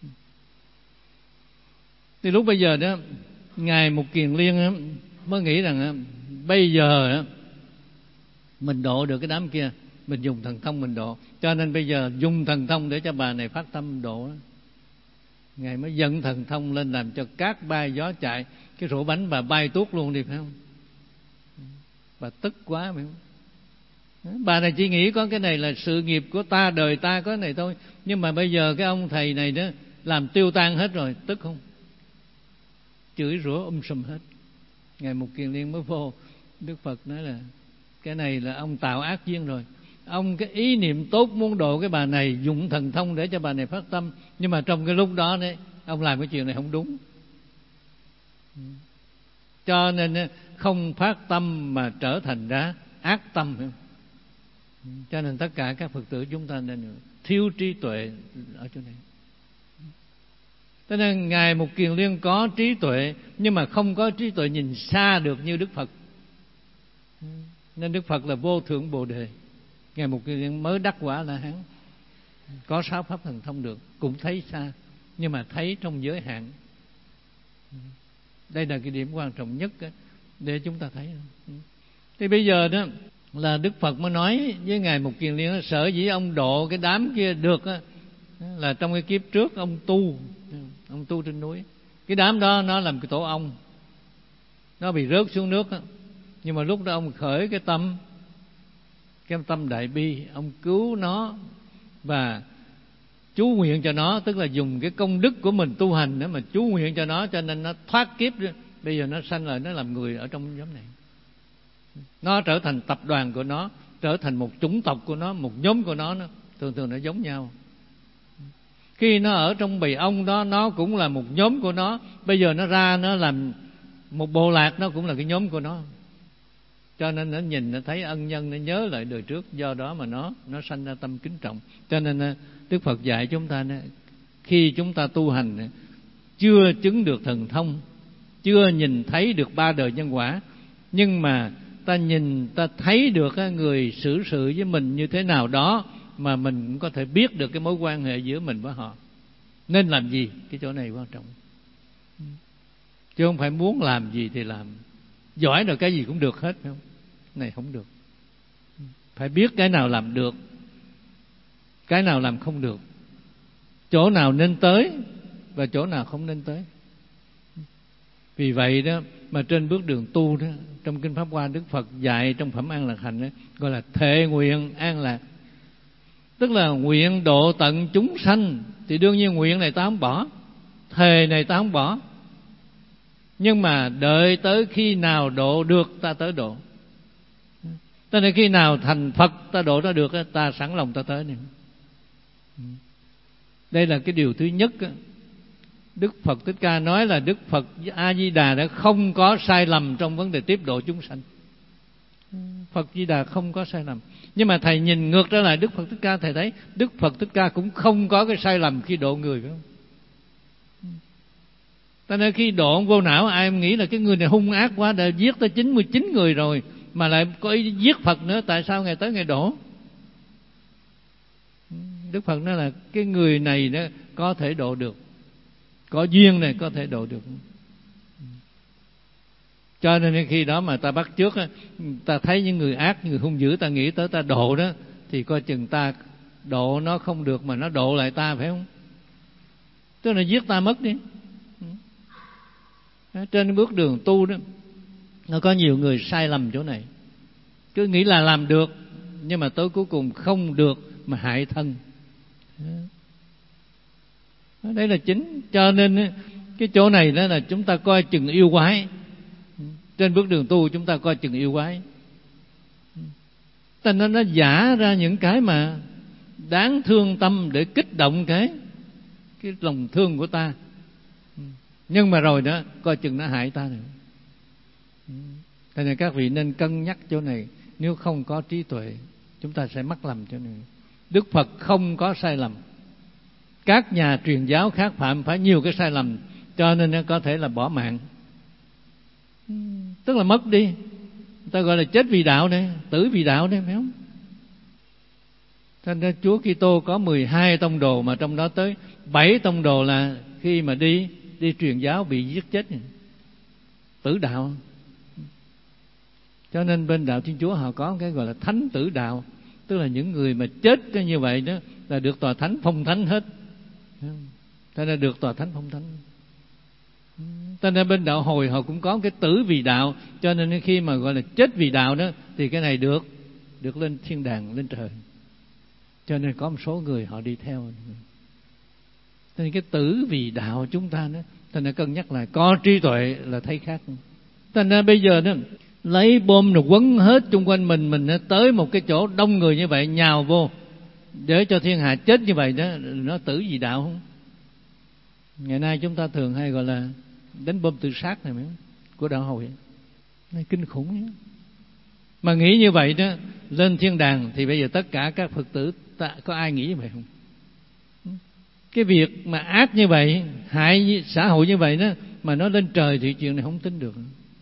Thì lúc bây giờ đó Ngài Mục Kiền Liên mới nghĩ rằng bây giờ mình độ được cái đám kia, mình dùng thần thông mình độ. Cho nên bây giờ dùng thần thông để cho bà này phát tâm độ. Ngài mới dẫn thần thông lên làm cho cát bay gió chạy, cái rổ bánh bà bay tuốt luôn đi, phải không? Bà tức quá, phải không? Bà này chỉ nghĩ có cái này là sự nghiệp của ta, đời ta có cái này thôi. Nhưng mà bây giờ cái ông thầy này đó làm tiêu tan hết rồi, tức không? Chửi rủa um sùm hết. Ngài Mục Kiền Liên mới vô. Đức Phật nói là cái này là ông tạo ác duyên rồi. Ông cái ý niệm tốt muốn độ cái bà này, dùng thần thông để cho bà này phát tâm, nhưng mà trong cái lúc đó đấy ông làm cái chuyện này không đúng. Cho nên không phát tâm mà trở thành ra ác tâm. Cho nên tất cả các Phật tử chúng ta nên thiếu trí tuệ ở chỗ này. Cho nên Ngài Mục Kiền Liên có trí tuệ, nhưng mà không có trí tuệ nhìn xa được như Đức Phật. Nên Đức Phật là vô thượng Bồ Đề. Ngài Mục Kiền Liên mới đắc quả là hắn, có sáu pháp thần thông được, cũng thấy xa, nhưng mà thấy trong giới hạn. Đây là cái điểm quan trọng nhất để chúng ta thấy. Thì bây giờ đó là Đức Phật mới nói với Ngài Mục Kiền Liên, sở dĩ ông độ cái đám kia được là trong cái kiếp trước ông tu, ông tu trên núi. Cái đám đó nó làm cái tổ ong, nó bị rớt xuống nước đó. Nhưng mà lúc đó ông khởi cái tâm, cái tâm đại bi, ông cứu nó và chú nguyện cho nó, tức là dùng cái công đức của mình tu hành để mà chú nguyện cho nó, cho nên nó thoát kiếp. Bây giờ nó sanh lại, nó làm người ở trong nhóm này. Nó trở thành tập đoàn của nó, trở thành một chủng tộc của nó, một nhóm của nó, nó thường thường nó giống nhau. Khi nó ở trong bầy ong đó, nó cũng là một nhóm của nó. Bây giờ nó ra nó làm một bộ lạc, nó cũng là cái nhóm của nó. Cho nên nó nhìn, nó thấy ân nhân, nó nhớ lại đời trước. Do đó mà nó nó sanh ra tâm kính trọng. Cho nên Đức Phật dạy chúng ta, khi chúng ta tu hành chưa chứng được thần thông, chưa nhìn thấy được ba đời nhân quả, nhưng mà ta nhìn, ta thấy được người xử sự với mình như thế nào đó, mà mình cũng có thể biết được cái mối quan hệ giữa mình với họ nên làm gì. Cái chỗ này quan trọng, chứ không phải muốn làm gì thì làm. Giỏi rồi cái gì cũng được hết, phải không? Này không được. Phải biết cái nào làm được, cái nào làm không được, chỗ nào nên tới và chỗ nào không nên tới. Vì vậy đó mà trên bước đường tu đó, trong Kinh Pháp Hoa, Đức Phật dạy trong Phẩm An Lạc Hạnh đó, gọi là thệ nguyện an lạc. Tức là nguyện độ tận chúng sanh. Thì đương nhiên nguyện này ta không bỏ, thề này ta không bỏ, nhưng mà đợi tới khi nào độ được ta tới độ. Cho nên khi nào thành Phật ta độ ta được, ta sẵn lòng ta tới này. Đây là cái điều thứ nhất. Đức Phật Thích Ca nói là Đức Phật A Di Đà đã không có sai lầm trong vấn đề tiếp độ chúng sanh. Phật Di Đà không có sai lầm. Nhưng mà thầy nhìn ngược trở lại Đức Phật Thích Ca, thầy thấy Đức Phật Thích Ca cũng không có cái sai lầm khi độ người, phải không? Cho nên khi độ vô não, ai nghĩ là cái người này hung ác quá, đã giết tới chín mươi chín người rồi mà lại có ý giết Phật nữa, tại sao ngày tới ngày độ? Đức Phật nói là cái người này đó có thể độ được, có duyên này có thể độ được. Cho nên khi đó mà ta bắt chước, ta thấy những người ác, người hung dữ, ta nghĩ tới ta độ đó, thì coi chừng ta độ nó không được mà nó độ lại ta, phải không? Tức là giết ta mất đi. Trên bước đường tu đó, nó có nhiều người sai lầm chỗ này, cứ nghĩ là làm được, nhưng mà tới cuối cùng không được mà hại thân. Đấy là chính. Cho nên cái chỗ này đó là chúng ta coi chừng yêu quái. Trên bước đường tu chúng ta coi chừng yêu quái. Thành ra nó giả ra những cái mà đáng thương tâm để kích động cái cái lòng thương của ta. Nhưng mà rồi đó coi chừng nó hại ta nữa. Thế nên các vị nên cân nhắc chỗ này. Nếu không có trí tuệ, chúng ta sẽ mắc lầm chỗ này. Đức Phật không có sai lầm. Các nhà truyền giáo khác phạm phải nhiều cái sai lầm, cho nên nó có thể là bỏ mạng, tức là mất đi. Người ta gọi là chết vì đạo đấy, tử vì đạo đấy, phải không? Cho nên Chúa Kitô có mười hai tông đồ, mà trong đó tới bảy tông đồ là khi mà đi đi truyền giáo bị giết chết, tử đạo. Cho nên bên đạo Thiên Chúa họ có cái gọi là thánh tử đạo, tức là những người mà chết như vậy đó là được tòa thánh phong thánh hết. Cho nên được tòa thánh phong thánh. Cho nên bên đạo Hồi họ cũng có cái tử vì đạo, cho nên khi mà gọi là chết vì đạo đó thì cái này được được lên thiên đàng, lên trời. Cho nên có một số người họ đi theo. Cho nên cái tử vì đạo chúng ta đó, cho nên cân nhắc lại, có trí tuệ là thấy khác. Cho nên bây giờ đó lấy bom rồi quấn hết chung quanh mình, mình tới một cái chỗ đông người như vậy nhào vô để cho thiên hạ chết như vậy đó, nó tử vì đạo không? Ngày nay chúng ta thường hay gọi là đánh bom tự sát này, của đạo Hồi này, kinh khủng nhé. Mà nghĩ như vậy đó, lên thiên đàng thì bây giờ tất cả các Phật tử ta, có ai nghĩ như vậy không? Cái việc mà ác như vậy, hại xã hội như vậy đó, mà nó lên trời thì chuyện này không tính được.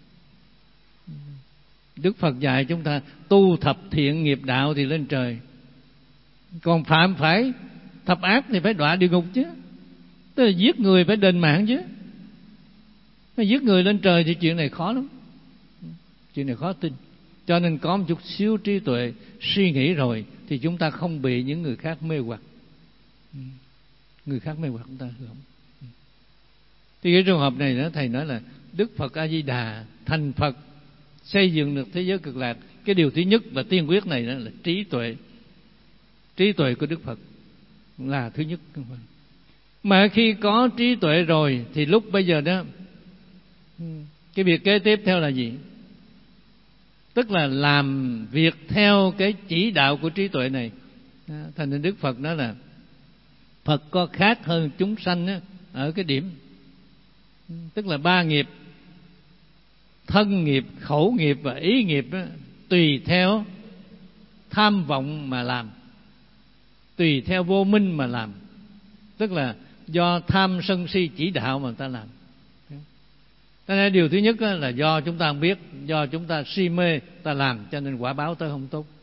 Đức Phật dạy chúng ta tu thập thiện nghiệp đạo thì lên trời, còn phạm phải thập ác thì phải đọa địa ngục chứ. Tức là giết người phải đền mạng chứ. Mà giết người lên trời thì chuyện này khó lắm, chuyện này khó tin. Cho nên có một chút xíu trí tuệ, suy nghĩ rồi thì chúng ta không bị những người khác mê hoặc. Người khác mê hoặc chúng ta không. Thì cái trường hợp này đó, thầy nói là Đức Phật A Di Đà thành Phật, xây dựng được thế giới cực lạc. Cái điều thứ nhất và tiên quyết này đó là trí tuệ. Trí tuệ của Đức Phật là thứ nhất. Mà khi có trí tuệ rồi thì lúc bây giờ đó, cái việc kế tiếp theo là gì? Tức là làm việc theo cái chỉ đạo của trí tuệ này. Thành nên Đức Phật nói là Phật có khác hơn chúng sanh á, ở cái điểm, tức là ba nghiệp: thân nghiệp, khẩu nghiệp và ý nghiệp á, tùy theo tham vọng mà làm, tùy theo vô minh mà làm, tức là do tham sân si chỉ đạo mà người ta làm. Cho nên điều thứ nhất là do chúng ta không biết, do chúng ta si mê ta làm, cho nên quả báo tới không tốt.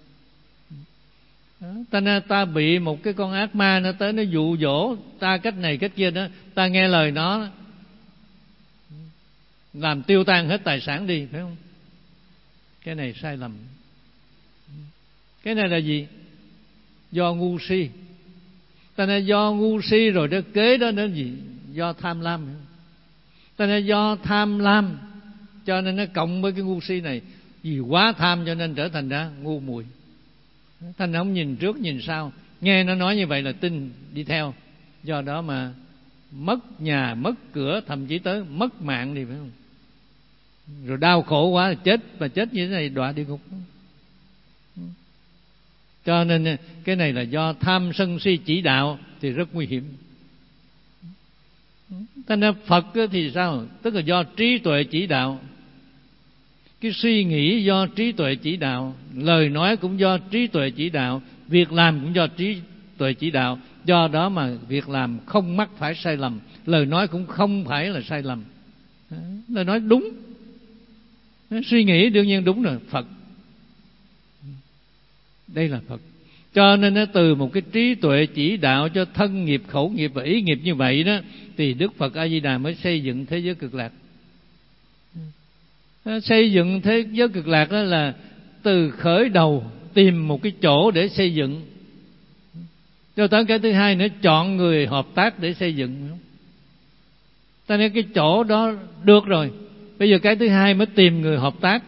Ta nên ta bị một cái con ác ma nó tới nó dụ dỗ ta cách này cách kia đó, ta nghe lời nó làm tiêu tan hết tài sản đi, phải không? Cái này sai lầm. Cái này là gì? Do ngu si. Ta nên do ngu si rồi đó, kế đó là gì? Do tham lam. Ta nên do tham lam cho nên nó cộng với cái ngu si này, vì quá tham cho nên trở thành ra ngu muội. Thành không nhìn trước nhìn sau, nghe nó nói như vậy là tin đi theo, do đó mà mất nhà mất cửa, thậm chí tới mất mạng đi, phải không? Rồi đau khổ quá chết, và chết như thế này đọa địa ngục. Cho nên cái này là do tham sân si chỉ đạo thì rất nguy hiểm. Thành ra Phật thì sao? Tức là do trí tuệ chỉ đạo. Cái suy nghĩ do trí tuệ chỉ đạo, lời nói cũng do trí tuệ chỉ đạo, việc làm cũng do trí tuệ chỉ đạo. Do đó mà việc làm không mắc phải sai lầm, lời nói cũng không phải là sai lầm. Lời nói đúng, suy nghĩ đương nhiên đúng rồi. Phật, đây là Phật. Cho nên nó từ một cái trí tuệ chỉ đạo cho thân nghiệp, khẩu nghiệp và ý nghiệp như vậy đó, thì Đức Phật A Di Đà mới xây dựng thế giới cực lạc. Xây dựng thế giới cực lạc đó là từ khởi đầu tìm một cái chỗ để xây dựng, cho tới cái thứ hai nữa chọn người hợp tác để xây dựng. Ta nói cái chỗ đó được rồi, bây giờ cái thứ hai mới tìm người hợp tác.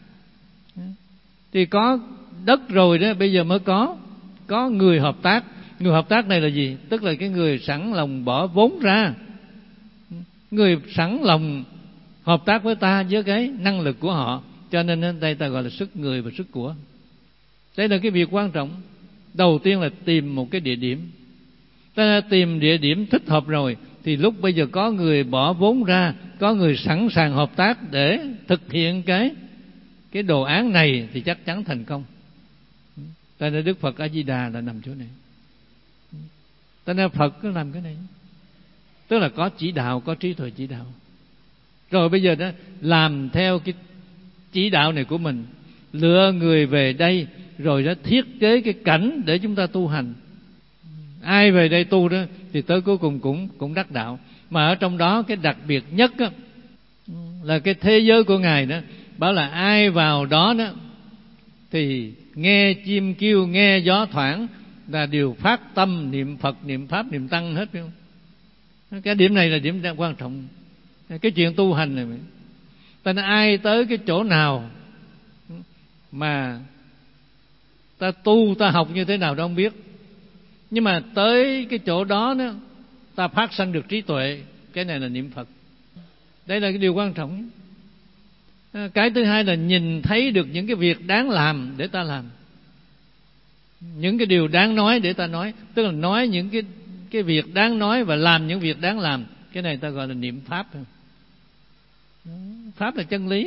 Thì có đất rồi đó, bây giờ mới có có người hợp tác. Người hợp tác này là gì? Tức là cái người sẵn lòng bỏ vốn ra, người sẵn lòng hợp tác với ta với cái năng lực của họ. Cho nên đến đây ta gọi là sức người và sức của. Đây là cái việc quan trọng. Đầu tiên là tìm một cái địa điểm. Ta đã tìm địa điểm thích hợp rồi thì lúc bây giờ có người bỏ vốn ra, có người sẵn sàng hợp tác để thực hiện cái cái đồ án này thì chắc chắn thành công. Ta nói Đức Phật A Di Đà là nằm chỗ này. Ta nói Phật cứ làm cái này, tức là có chỉ đạo, có trí tuệ chỉ đạo. Rồi bây giờ đó làm theo cái chỉ đạo này của mình, lựa người về đây, rồi đó thiết kế cái cảnh để chúng ta tu hành. Ai về đây tu đó thì tới cuối cùng cũng cũng đắc đạo. Mà ở trong đó cái đặc biệt nhất đó, là cái thế giới của Ngài đó, bảo là ai vào đó đó thì nghe chim kêu, nghe gió thoảng là đều phát tâm niệm Phật, niệm Pháp, niệm Tăng hết, phải không? Cái điểm này là điểm quan trọng. Cái chuyện tu hành này, ta nói ai tới cái chỗ nào mà ta tu, ta học như thế nào đó không biết, nhưng mà tới cái chỗ đó, đó ta phát sanh được trí tuệ, cái này là niệm Phật. Đây là cái điều quan trọng. Cái thứ hai là nhìn thấy được những cái việc đáng làm để ta làm, những cái điều đáng nói để ta nói, tức là nói những cái cái việc đáng nói và làm những việc đáng làm. Cái này ta gọi là niệm Pháp. Pháp là chân lý.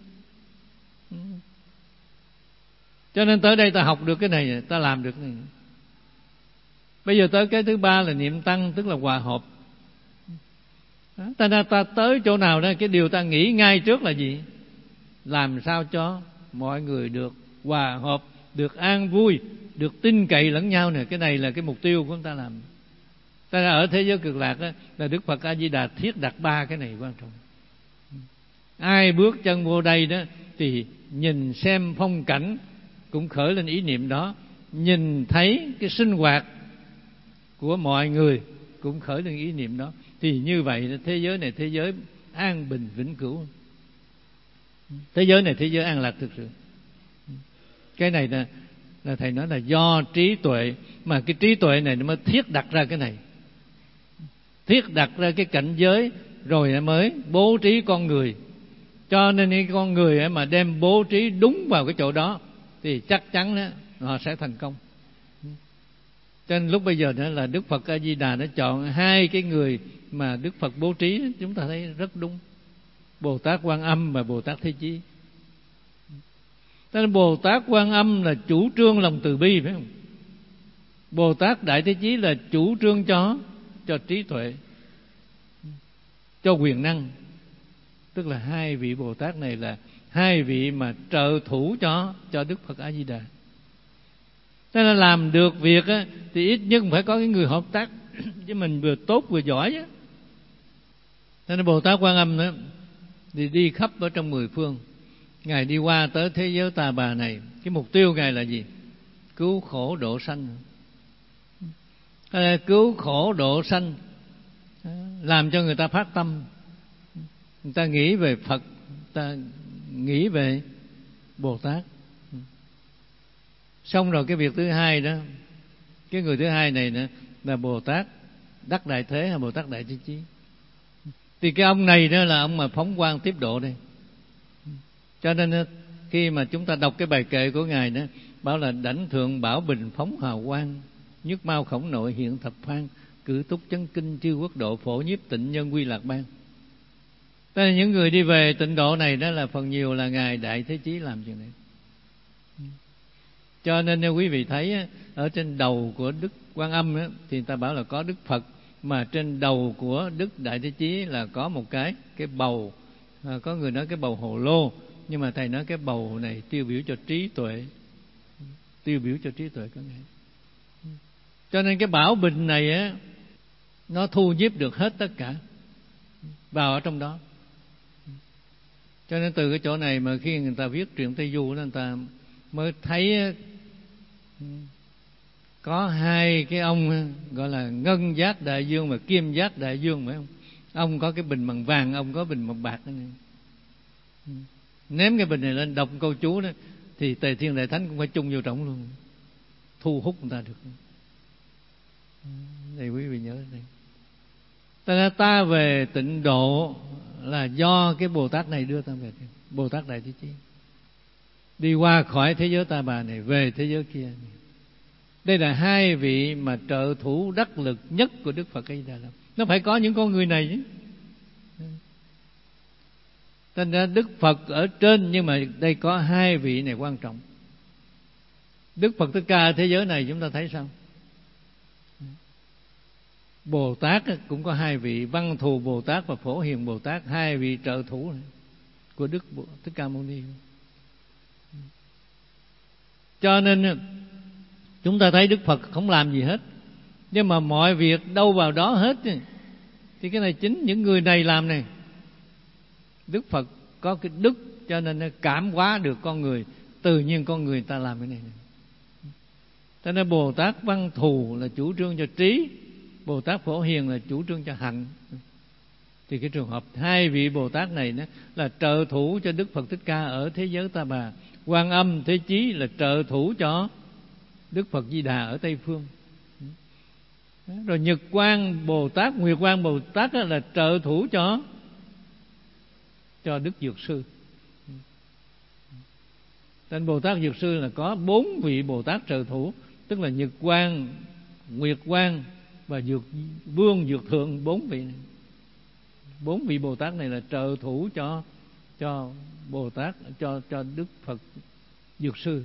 Cho nên tới đây ta học được cái này, ta làm được cái này. Bây giờ tới cái thứ ba là niệm Tăng, tức là hòa hợp. Ta, ta tới chỗ nào đó, cái điều ta nghĩ ngay trước là gì? Làm sao cho mọi người được hòa hợp, được an vui, được tin cậy lẫn nhau nè. Cái này là cái mục tiêu của chúng ta làm. Ta ở thế giới cực lạc đó, là Đức Phật A Di Đà thiết đặt ba cái này quan trọng. Ai bước chân vô đây đó thì nhìn xem phong cảnh cũng khởi lên ý niệm đó, nhìn thấy cái sinh hoạt của mọi người cũng khởi lên ý niệm đó. Thì như vậy thế giới này thế giới an bình vĩnh cửu. Thế giới này thế giới an lạc thực sự. Cái này là, là thầy nói là do trí tuệ, mà cái trí tuệ này nó mới thiết đặt ra cái này, thiết đặt ra cái cảnh giới, rồi nó mới bố trí con người. Cho nên cái con người mà đem bố trí đúng vào cái chỗ đó thì chắc chắn đó, họ sẽ thành công. Cho nên lúc bây giờ nữa là Đức Phật A Di Đà nó chọn hai cái người mà Đức Phật bố trí, chúng ta thấy rất đúng: Bồ Tát Quan Âm và Bồ Tát Thế Chí. Cho nên Bồ Tát Quan Âm là chủ trương lòng từ bi, phải không? Bồ Tát Đại Thế Chí là chủ trương cho cho trí tuệ, cho quyền năng. Tức là hai vị Bồ Tát này là hai vị mà trợ thủ cho cho Đức Phật A Di Đà. Cho nên làm được việc á, thì ít nhất phải có cái người hợp tác chứ mình vừa tốt vừa giỏi á. Cho nên Bồ Tát Quan Âm đó thì đi khắp ở trong mười phương. Ngài đi qua tới thế giới Ta Bà này, cái mục tiêu Ngài là gì? Cứu khổ độ sanh. Cứu khổ độ sanh, làm cho người ta phát tâm, người ta nghĩ về Phật, người ta nghĩ về Bồ Tát. Xong rồi cái việc thứ hai đó, cái người thứ hai này nữa là Bồ Tát Đắc Đại Thế hay Bồ Tát Đại Thế Chí. Thì cái ông này đó là ông mà phóng quang tiếp độ đây. Cho nên khi mà chúng ta đọc cái bài kệ của Ngài đó, bảo là đảnh thượng bảo bình phóng hào quang, nhất mau khổng nội hiện thập phan, cử túc chấn kinh chư quốc độ, phổ nhiếp tịnh nhân quy lạc bang. Tức là những người đi về tịnh độ này đó là phần nhiều là Ngài Đại Thế Chí làm chuyện này. Cho nên nếu quý vị thấy ở trên đầu của Đức Quan Âm đó, thì người ta bảo là có Đức Phật, mà trên đầu của Đức Đại Thế Chí là có một cái cái bầu. À, có người nói cái bầu hồ lô, nhưng mà thầy nói cái bầu này tiêu biểu cho trí tuệ, tiêu biểu cho trí tuệ của Ngài. Cho nên cái bảo bình này á, nó thu nhiếp được hết tất cả vào ở trong đó. Cho nên từ cái chỗ này mà khi người ta viết truyện Tây Du đó, người ta mới thấy có hai cái ông gọi là ngân giác đại dương và kim giác đại dương, phải không? Ông có cái bình bằng vàng, ông có bình bằng bạc. Ném cái bình này lên, đọc câu chú đó, thì Tề Thiên Đại Thánh cũng phải chung vô trọng luôn, thu hút người ta được. Đây quý vị nhớ đây. Ta, ta về tịnh độ là do cái Bồ Tát này đưa ta về, Bồ Tát Đại Thế Chí. Đi qua khỏi thế giới Ta Bà này về thế giới kia này. Đây là hai vị mà trợ thủ đắc lực nhất của Đức Phật A Di Đà. Nó phải có những con người này chứ. Thành ra Đức Phật ở trên, nhưng mà đây có hai vị này quan trọng. Đức Phật Thích Ca ở thế giới này chúng ta thấy sao? Bồ Tát cũng có hai vị, Văn Thù Bồ Tát và Phổ Hiền Bồ Tát, hai vị trợ thủ của Đức Thích Ca Mâu Ni. Cho nên chúng ta thấy Đức Phật không làm gì hết, nhưng mà mọi việc đâu vào đó hết. Thì cái này chính những người này làm này. Đức Phật có cái đức cho nên nó cảm hóa được con người, tự nhiên con người ta làm cái này. Cho nên Bồ Tát Văn Thù là chủ trương cho trí, Bồ Tát Phổ Hiền là chủ trương cho hạnh. Thì cái trường hợp hai vị Bồ Tát này đó là trợ thủ cho Đức Phật Thích Ca ở thế giới Ta Bà. Quan Âm Thế Chí là trợ thủ cho Đức Phật Di Đà ở Tây Phương. Rồi Nhật Quang Bồ Tát, Nguyệt Quang Bồ Tát là trợ thủ cho cho Đức Dược Sư. Tên Bồ Tát Dược Sư là có bốn vị Bồ Tát trợ thủ, tức là Nhật Quang, Nguyệt Quang và Dược Vương, Dược Thượng, bốn vị này. Bốn vị Bồ Tát này là trợ thủ cho cho Bồ Tát, cho cho Đức Phật Dược Sư.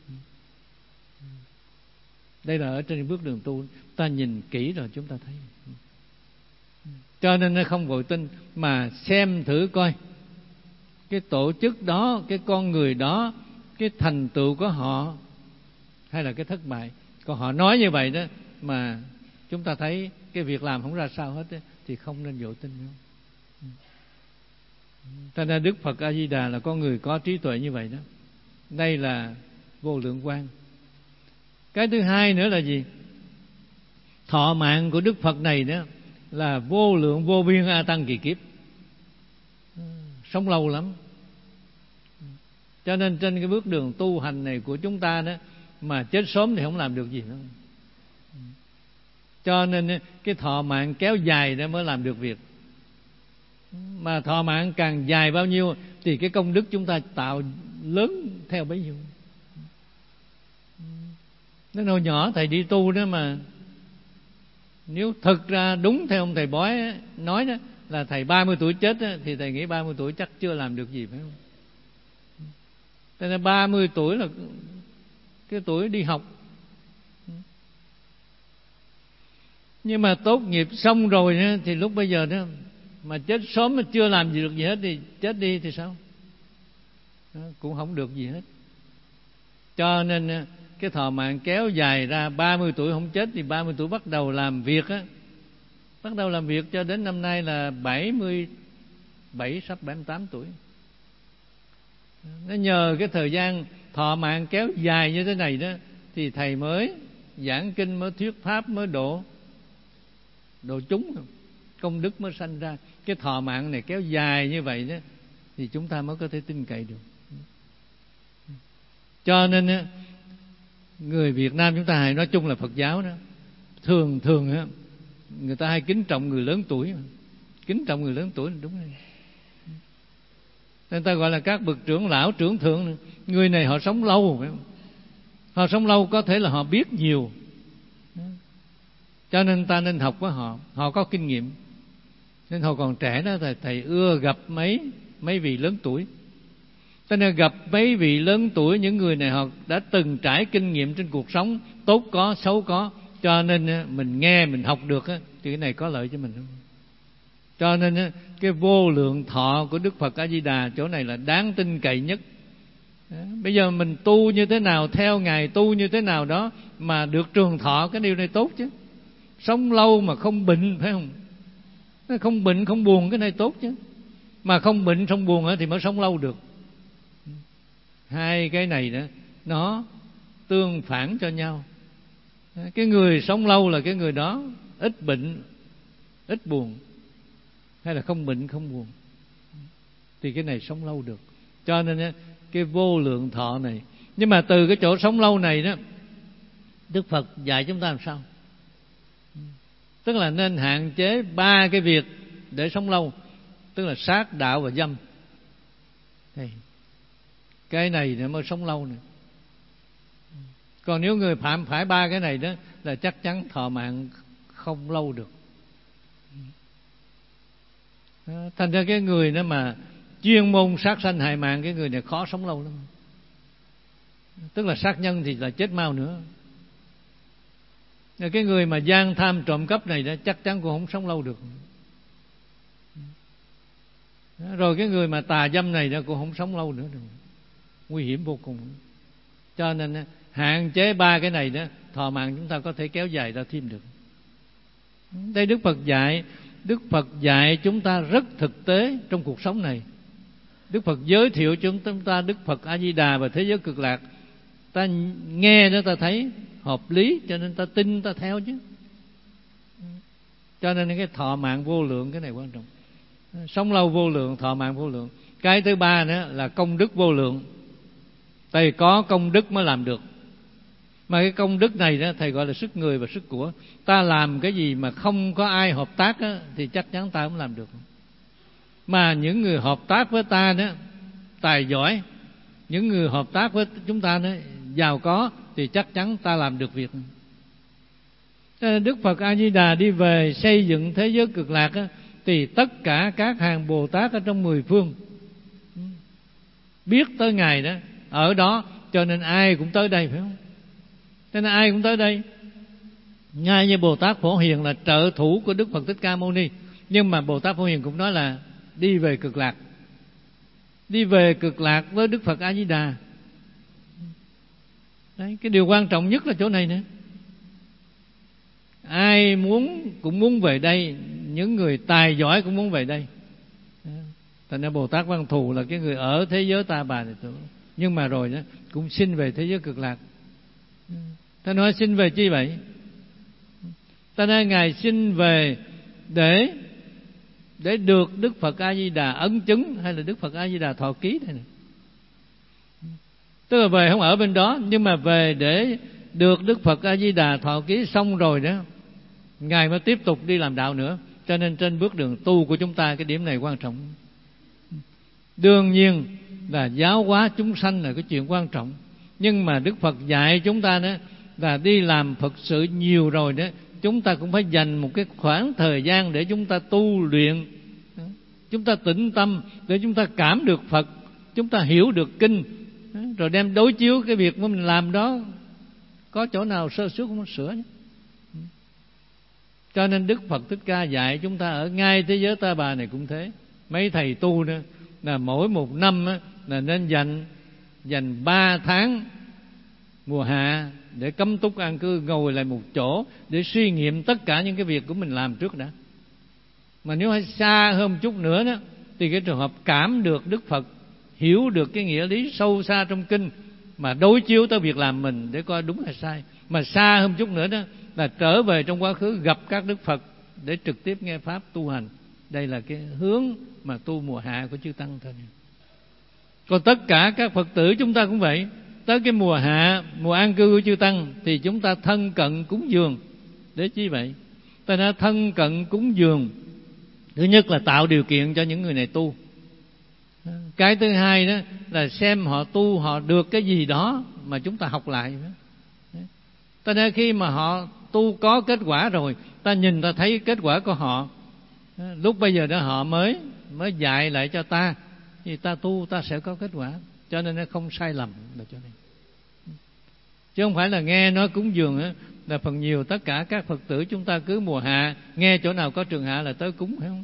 Đây là ở trên bước đường tu, ta nhìn kỹ rồi chúng ta thấy. Cho nên nó không vội tin, mà xem thử coi cái tổ chức đó, cái con người đó, cái thành tựu của họ hay là cái thất bại. Còn họ nói như vậy đó mà chúng ta thấy cái việc làm không ra sao hết đó, thì không nên vội tin nữa. Cho nên Đức Phật A Di Đà là con người có trí tuệ như vậy đó. Đây là vô lượng quang. Cái thứ hai nữa là gì? Thọ mạng của Đức Phật này đó là vô lượng vô biên a tăng kỳ kiếp, sống lâu lắm. Cho nên trên cái bước đường tu hành này của chúng ta đó, mà chết sớm thì không làm được gì nữa. Cho nên cái thọ mạng kéo dài đó mới làm được việc. Mà thọ mạng càng dài bao nhiêu thì cái công đức chúng ta tạo lớn theo bấy nhiêu. Đến hồi nhỏ thầy đi tu đó mà, nếu thực ra đúng theo ông thầy Bói nói đó là thầy ba mươi tuổi chết đó, thì thầy nghĩ ba mươi tuổi chắc chưa làm được gì, phải không? Thế nên ba mươi tuổi là cái tuổi đi học. Nhưng mà tốt nghiệp xong rồi đó, thì lúc bây giờ đó mà chết sớm mà chưa làm gì được gì hết thì chết đi thì sao? Đó, cũng không được gì hết. Cho nên cái thọ mạng kéo dài ra, ba mươi tuổi không chết thì ba mươi tuổi bắt đầu làm việc á, bắt đầu làm việc cho đến năm nay là bảy mươi bảy, sắp bảy mươi tám tuổi. Nó nhờ cái thời gian thọ mạng kéo dài như thế này đó thì thầy mới giảng kinh, mới thuyết pháp, mới độ độ chúng, công đức mới sanh ra. Cái thọ mạng này kéo dài như vậy đó thì chúng ta mới có thể tin cậy được. Cho nên người Việt Nam chúng ta hay nói chung là Phật giáo đó, thường thường á người ta hay kính trọng người lớn tuổi, kính trọng người lớn tuổi là đúng rồi. Nên ta gọi là các bậc trưởng lão, trưởng thượng. Người này họ sống lâu, phải không? Họ sống lâu có thể là họ biết nhiều, cho nên ta nên học với họ. Họ có kinh nghiệm. Nên hồi còn trẻ đó thầy, thầy ưa gặp mấy mấy vị lớn tuổi. Cho nên gặp mấy vị lớn tuổi, những người này họ đã từng trải kinh nghiệm trên cuộc sống, tốt có, xấu có. Cho nên mình nghe, mình học được thì cái này có lợi cho mình. Cho nên cái vô lượng thọ của Đức Phật A Di Đà chỗ này là đáng tin cậy nhất. Bây giờ mình tu như thế nào, theo Ngài tu như thế nào đó mà được trường thọ, cái điều này tốt chứ. Sống lâu mà không bệnh, phải không? Không bệnh, không buồn, cái này tốt chứ. Mà không bệnh, không buồn thì mới sống lâu được. Hai cái này đó nó tương phản cho nhau. Cái người sống lâu là cái người đó ít bệnh, ít buồn, hay là không bệnh, không buồn, thì cái này sống lâu được. Cho nên cái vô lượng thọ này. Nhưng mà từ cái chỗ sống lâu này đó, Đức Phật dạy chúng ta làm sao? Tức là nên hạn chế ba cái việc để sống lâu. Tức là sát, đạo và dâm. Cái này nó mới sống lâu nè. Còn nếu người phạm phải ba cái này đó là chắc chắn thọ mạng không lâu được. Thành ra cái người đó mà chuyên môn sát sanh hại mạng, cái người này khó sống lâu lắm. Tức là sát nhân thì là chết mau nữa. Cái người mà gian tham trộm cắp này đó chắc chắn cũng không sống lâu được. Rồi cái người mà tà dâm này đó cũng không sống lâu nữa được. Nguy hiểm vô cùng. Cho nên hạn chế ba cái này đó, thọ mạng chúng ta có thể kéo dài ra thêm được. Đây Đức Phật dạy, Đức Phật dạy chúng ta rất thực tế trong cuộc sống này. Đức Phật giới thiệu chúng ta Đức Phật A Di Đà và thế giới cực lạc. Ta nghe đó ta thấy hợp lý, cho nên ta tin, ta theo chứ. Cho nên cái thọ mạng vô lượng, cái này quan trọng. Sống lâu vô lượng, thọ mạng vô lượng. Cái thứ ba nữa là công đức vô lượng. Tại vì có công đức mới làm được. Mà cái công đức này đó thầy gọi là sức người và sức của. Ta làm cái gì mà không có ai hợp tác đó, thì chắc chắn ta không làm được. Mà những người hợp tác với ta đó tài giỏi, những người hợp tác với chúng ta đó giàu có, thì chắc chắn ta làm được việc. Đức Phật A Di Đà đi về xây dựng thế giới cực lạc đó, thì tất cả các hàng Bồ Tát ở trong mười phương biết tới Ngài đó, ở đó, cho nên ai cũng tới đây, phải không? Cho nên ai cũng tới đây. Ngay như Bồ Tát Phổ Hiền là trợ thủ của Đức Phật Thích Ca Mâu Ni, nhưng mà Bồ Tát Phổ Hiền cũng nói là đi về cực lạc. Đi về cực lạc với Đức Phật A Di Đà. Đấy, cái điều quan trọng nhất là chỗ này nữa. Ai muốn cũng muốn về đây, những người tài giỏi cũng muốn về đây. Thành ra Bồ Tát Văn Thù là cái người ở thế giới Ta Bà này, nhưng mà rồi đó cũng xin về thế giới cực lạc. Ta nói xin về chi vậy? Ta nói Ngài xin về để để được Đức Phật A Di Đà ấn chứng, hay là Đức Phật A Di Đà thọ ký đây này. Tức là về không ở bên đó, nhưng mà về để được Đức Phật A Di Đà thọ ký xong rồi đó, Ngài mới tiếp tục đi làm đạo nữa. Cho nên trên bước đường tu của chúng ta, cái điểm này quan trọng. Đương nhiên là giáo hóa chúng sanh là cái chuyện quan trọng, nhưng mà Đức Phật dạy chúng ta đó là đi làm Phật sự nhiều rồi đó, chúng ta cũng phải dành một cái khoảng thời gian để chúng ta tu luyện, chúng ta tĩnh tâm để chúng ta cảm được Phật, chúng ta hiểu được kinh, rồi đem đối chiếu cái việc mà mình làm đó có chỗ nào sơ suất không sửa nhé. Cho nên Đức Phật Thích Ca dạy chúng ta ở ngay thế giới Ta Bà này cũng thế. Mấy thầy tu đó là mỗi một năm á, là nên dành dành ba tháng mùa hạ để cấm túc an cư, ngồi lại một chỗ để suy nghiệm tất cả những cái việc của mình làm trước đã. Mà nếu hay xa hơn một chút nữa đó, thì cái trường hợp cảm được Đức Phật, hiểu được cái nghĩa lý sâu xa trong kinh, mà đối chiếu tới việc làm mình để coi đúng hay sai. Mà xa hơn một chút nữa đó là trở về trong quá khứ gặp các Đức Phật để trực tiếp nghe Pháp tu hành. Đây là cái hướng mà tu mùa hạ của chư Tăng thôi. Còn tất cả các Phật tử chúng ta cũng vậy. Tới cái mùa hạ, mùa an cư của chư Tăng thì chúng ta thân cận cúng dường. Để chi vậy? Ta đã thân cận cúng dường, thứ nhất là tạo điều kiện cho những người này tu. Cái thứ hai đó là xem họ tu, họ được cái gì đó mà chúng ta học lại. Ta nên khi mà họ tu có kết quả rồi, ta nhìn ta thấy kết quả của họ, lúc bây giờ đó họ mới mới dạy lại cho ta, thì ta tu ta sẽ có kết quả. Cho nên nó không sai lầm là chỗ này. Chứ không phải là nghe nói cúng dường á, là phần nhiều tất cả các Phật tử chúng ta cứ mùa hạ nghe chỗ nào có trường hạ là tới cúng, phải không?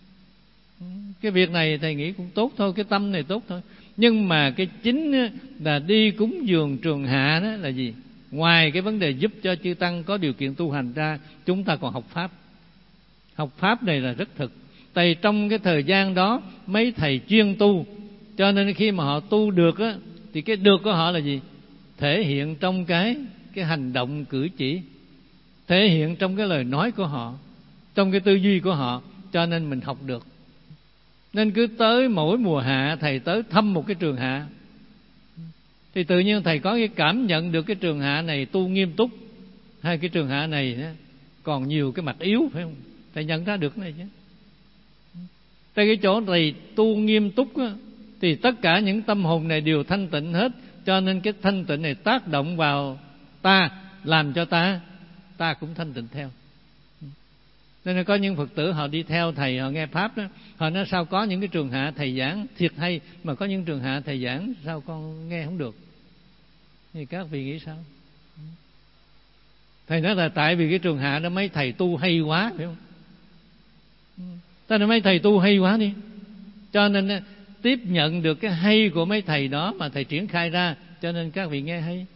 Cái việc này thầy nghĩ cũng tốt thôi, cái tâm này tốt thôi. Nhưng mà cái chính là đi cúng dường trường hạ đó là gì? Ngoài cái vấn đề giúp cho chư Tăng có điều kiện tu hành ra, chúng ta còn học Pháp. Học Pháp này là rất thực. Tại trong cái thời gian đó mấy thầy chuyên tu, cho nên khi mà họ tu được á, thì cái được của họ là gì? Thể hiện trong cái cái hành động cử chỉ, thể hiện trong cái lời nói của họ, trong cái tư duy của họ, cho nên mình học được. Nên cứ tới mỗi mùa hạ thầy tới thăm một cái trường hạ, thì tự nhiên thầy có cái cảm nhận được cái trường hạ này tu nghiêm túc, hay cái trường hạ này còn nhiều cái mặt yếu, phải không? Thầy nhận ra được cái này chứ. Tại cái chỗ thầy tu nghiêm túc á, thì tất cả những tâm hồn này đều thanh tịnh hết. Cho nên cái thanh tịnh này tác động vào ta, làm cho ta ta cũng thanh tịnh theo. Nên là có những Phật tử họ đi theo thầy, họ nghe Pháp đó, họ nói sao có những cái trường hạ thầy giảng thiệt hay, mà có những trường hạ thầy giảng sao con nghe không được. Thì các vị nghĩ sao? Thầy nói là tại vì cái trường hạ đó mấy thầy tu hay quá, phải không? Ta nói mấy thầy tu hay quá đi, cho nên tiếp nhận được cái hay của mấy thầy đó mà thầy triển khai ra, cho nên các vị nghe hay.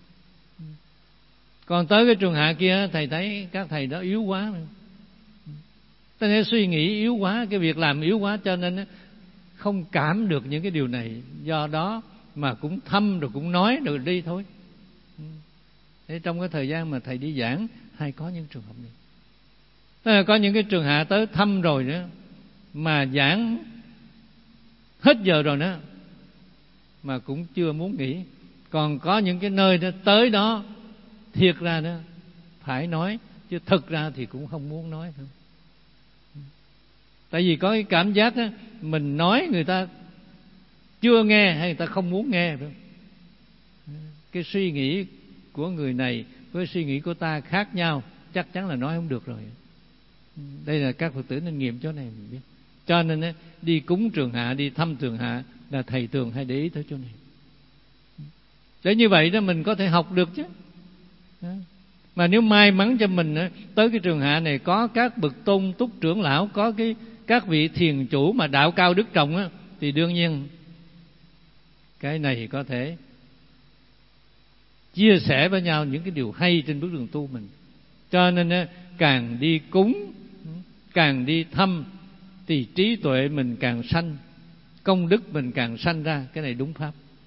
Còn tới cái trường hạ kia thầy thấy các thầy đó yếu quá, ta nên suy nghĩ yếu quá, cái việc làm yếu quá, cho nên không cảm được những cái điều này. Do đó mà cũng thăm rồi cũng nói rồi đi thôi. Thế trong cái thời gian mà thầy đi giảng hay có những trường hợp này. Tức là có những cái trường hạ tới thăm rồi nữa mà giảng hết giờ rồi đó mà cũng chưa muốn nghỉ. Còn có những cái nơi đó tới đó thiệt ra đó phải nói, chứ thực ra thì cũng không muốn nói thôi. Tại vì có cái cảm giác đó, mình nói người ta chưa nghe hay người ta không muốn nghe, phải không? Cái suy nghĩ của người này với suy nghĩ của ta khác nhau, chắc chắn là nói không được rồi. Đây là các Phật tử nên nghiệm chỗ này mình biết. Cho nên đi cúng trường hạ, đi thăm trường hạ là thầy thường hay để ý tới chỗ này. Để như vậy đó mình có thể học được chứ. Mà nếu may mắn cho mình tới cái trường hạ này có các bậc tôn túc trưởng lão, có cái các vị thiền chủ mà đạo cao đức trọng á, thì đương nhiên cái này có thể chia sẻ với nhau những cái điều hay trên bước đường tu mình. Cho nên càng đi cúng, càng đi thăm thì trí tuệ mình càng sanh, công đức mình càng sanh ra. Cái này đúng pháp.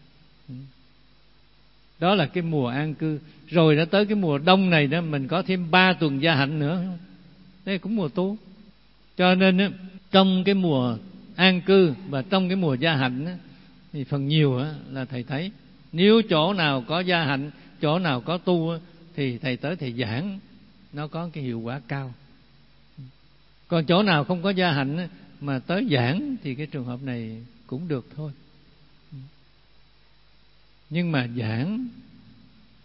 Đó là cái mùa an cư. Rồi đã tới cái mùa đông này đó, mình có thêm ba tuần gia hạnh nữa. Đây cũng mùa tu. Cho nên trong cái mùa an cư và trong cái mùa gia hạnh thì phần nhiều là thầy thấy nếu chỗ nào có gia hạnh, chỗ nào có tu thì thầy tới thầy giảng nó có cái hiệu quả cao. Còn chỗ nào không có gia hạnh mà tới giảng thì cái trường hợp này cũng được thôi. Nhưng mà giảng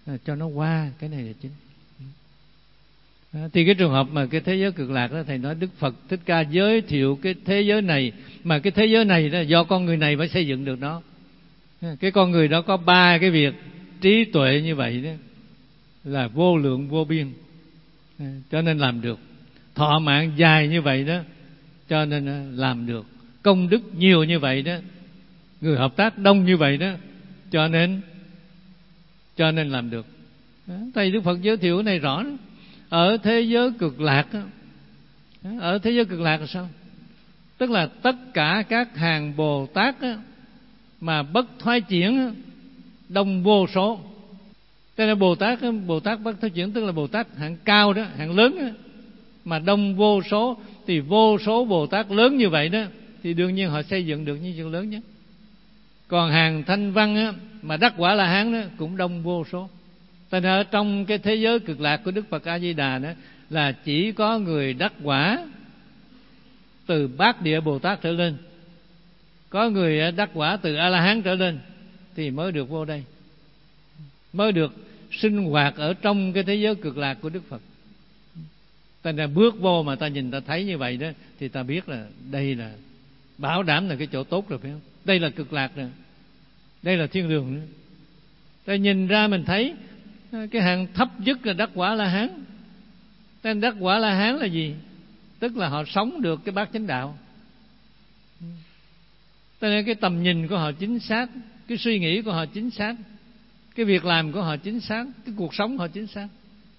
à, cho nó qua cái này là chính. À, thì cái trường hợp mà cái thế giới cực lạc đó, thầy nói Đức Phật Thích Ca giới thiệu cái thế giới này, mà cái thế giới này đó do con người này mới xây dựng được nó. Cái con người đó có ba cái việc trí tuệ như vậy đó là vô lượng vô biên, à, cho nên làm được. Thọ mạng dài như vậy đó cho nên làm được. Công đức nhiều như vậy đó, người hợp tác đông như vậy đó, cho nên cho nên làm được. Thầy Đức Phật giới thiệu cái này rõ đó. Ở thế giới cực lạc đó, ở thế giới cực lạc là sao? Tức là tất cả các hàng Bồ Tát đó, mà bất thoái chuyển đó, đông vô số. Thế nên Bồ Tát Bồ Tát bất thoái chuyển tức là Bồ Tát hạng cao đó, hạng lớn đó, mà đông vô số. Thì vô số Bồ Tát lớn như vậy đó, thì đương nhiên họ xây dựng được những chuyện lớn nhất. Còn hàng thanh văn á, mà đắc quả La Hán đó cũng đông vô số. Tại nên ở trong cái thế giới cực lạc của Đức Phật A Di Đà đó là chỉ có người đắc quả từ Bát Địa Bồ Tát trở lên, có người đắc quả từ A La Hán trở lên thì mới được vô đây, mới được sinh hoạt ở trong cái thế giới cực lạc của Đức Phật. Ta ra bước vô mà ta nhìn ta thấy như vậy đó thì ta biết là đây là bảo đảm là cái chỗ tốt rồi, phải không? Đây là cực lạc rồi, đây là thiên đường nữa. Ta nhìn ra mình thấy cái hàng thấp nhất là đắc quả La Hán. Tên đắc quả La Hán là gì? Tức là họ sống được cái bát chánh đạo. Cho nên cái tầm nhìn của họ chính xác, cái suy nghĩ của họ chính xác, cái việc làm của họ chính xác, cái cuộc sống họ chính xác.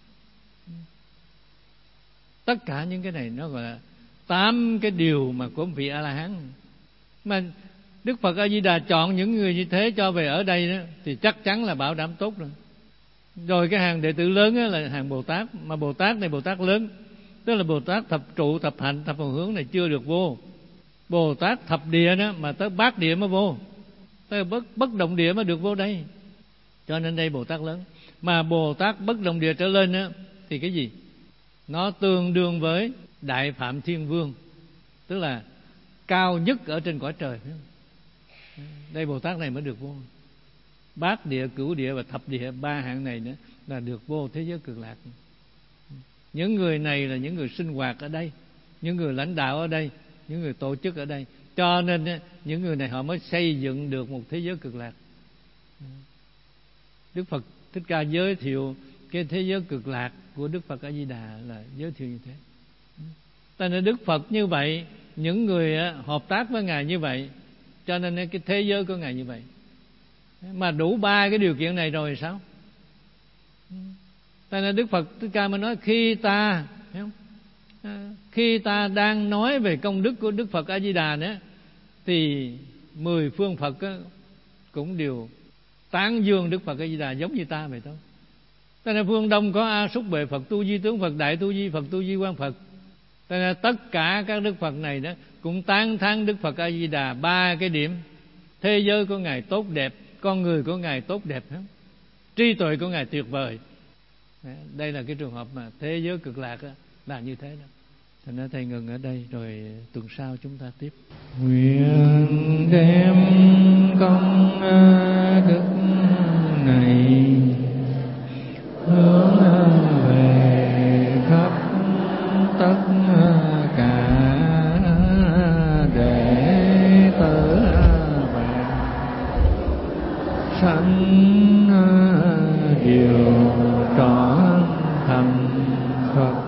Tất cả những cái này nó gọi là tám cái điều mà của vị A La Hán. Mà Đức Phật A Di Đà chọn những người như thế cho về ở đây đó, thì chắc chắn là bảo đảm tốt rồi. Rồi cái hàng đệ tử lớn là hàng Bồ Tát, mà Bồ Tát này Bồ Tát lớn, tức là Bồ Tát thập trụ, thập hạnh, thập hồi hướng này chưa được vô. Bồ Tát thập địa đó mà tới bát địa mới vô, tới bất bất động địa mới được vô đây. Cho nên đây Bồ Tát lớn. Mà Bồ Tát bất động địa trở lên đó, thì cái gì? Nó tương đương với Đại Phạm Thiên Vương, tức là cao nhất ở trên cõi trời. Đây Bồ Tát này mới được vô. Bát địa, cửu địa và thập địa, ba hạng này nữa là được vô thế giới cực lạc. Những người này là những người sinh hoạt ở đây, những người lãnh đạo ở đây, những người tổ chức ở đây. Cho nên những người này họ mới xây dựng được một thế giới cực lạc. Đức Phật Thích Ca giới thiệu cái thế giới cực lạc của Đức Phật A Di Đà là giới thiệu như thế. Tại nên Đức Phật như vậy, những người hợp tác với Ngài như vậy, cho nên cái thế giới của Ngài như vậy. Mà đủ ba cái điều kiện này rồi sao? Tại nên Đức Phật Thích Ca mới nói khi ta khi ta đang nói về công đức của Đức Phật A Di Đà nữa, thì mười phương Phật cũng đều tán dương Đức Phật A Di Đà giống như ta vậy thôi. Tại nên phương Đông có A Xúc Bệ Phật, Tu Di Tướng Phật, Đại Tu Di Phật, Tu Di Quang Phật. Tại nên tất cả các Đức Phật này đó cũng tán thán Đức Phật A Di Đà ba cái điểm: thế giới của Ngài tốt đẹp, con người của Ngài tốt đẹp, trí tuệ của Ngài tuyệt vời. Đây là cái trường hợp mà thế giới cực lạc là như thế đó. Thành ra thầy ngừng ở đây, rồi tuần sau chúng ta tiếp. Nguyện đem công đức này hướng về khắp tất cả đệ tử bạn sanh điều trọn thành Phật.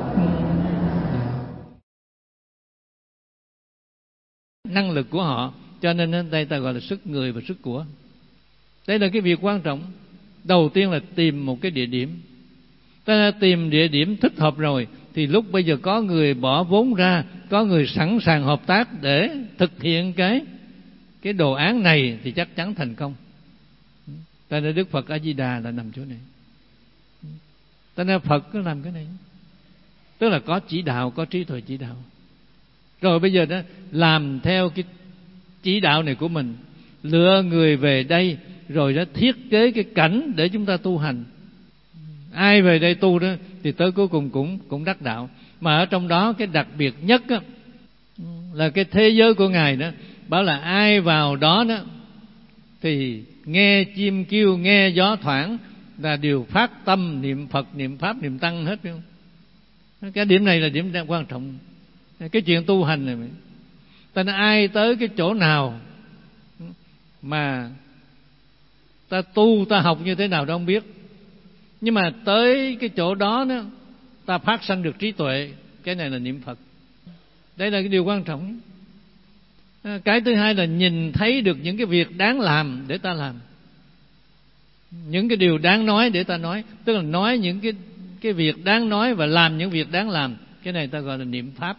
Năng lực của họ, cho nên đến đây ta gọi là sức người và sức của. Đây là cái việc quan trọng. Đầu tiên là tìm một cái địa điểm. Ta đã tìm địa điểm thích hợp rồi, thì lúc bây giờ có người bỏ vốn ra, có người sẵn sàng hợp tác để thực hiện cái cái đồ án này, thì chắc chắn thành công. Ta nên Đức Phật A Di Đà là nằm chỗ này. Ta nên Phật có làm cái này, tức là có chỉ đạo, có trí tuệ chỉ đạo. Rồi bây giờ đó làm theo cái chỉ đạo này của mình, lựa người về đây, rồi đó thiết kế cái cảnh để chúng ta tu hành. Ai về đây tu đó thì tới cuối cùng cũng cũng đắc đạo. Mà ở trong đó cái đặc biệt nhất đó, là cái thế giới của Ngài đó, bảo là ai vào đó đó thì nghe chim kêu, nghe gió thoảng, là đều phát tâm niệm Phật, niệm Pháp, niệm Tăng hết, phải không? Cái điểm này là điểm quan trọng. Cái chuyện tu hành này, ta nói ai tới cái chỗ nào mà ta tu, ta học như thế nào đó không biết, nhưng mà tới cái chỗ đó, đó ta phát sanh được trí tuệ, cái này là niệm Phật. Đây là cái điều quan trọng. Cái thứ hai là nhìn thấy được những cái việc đáng làm để ta làm, những cái điều đáng nói để ta nói, tức là nói những cái cái việc đáng nói và làm những việc đáng làm. Cái này ta gọi là niệm Pháp.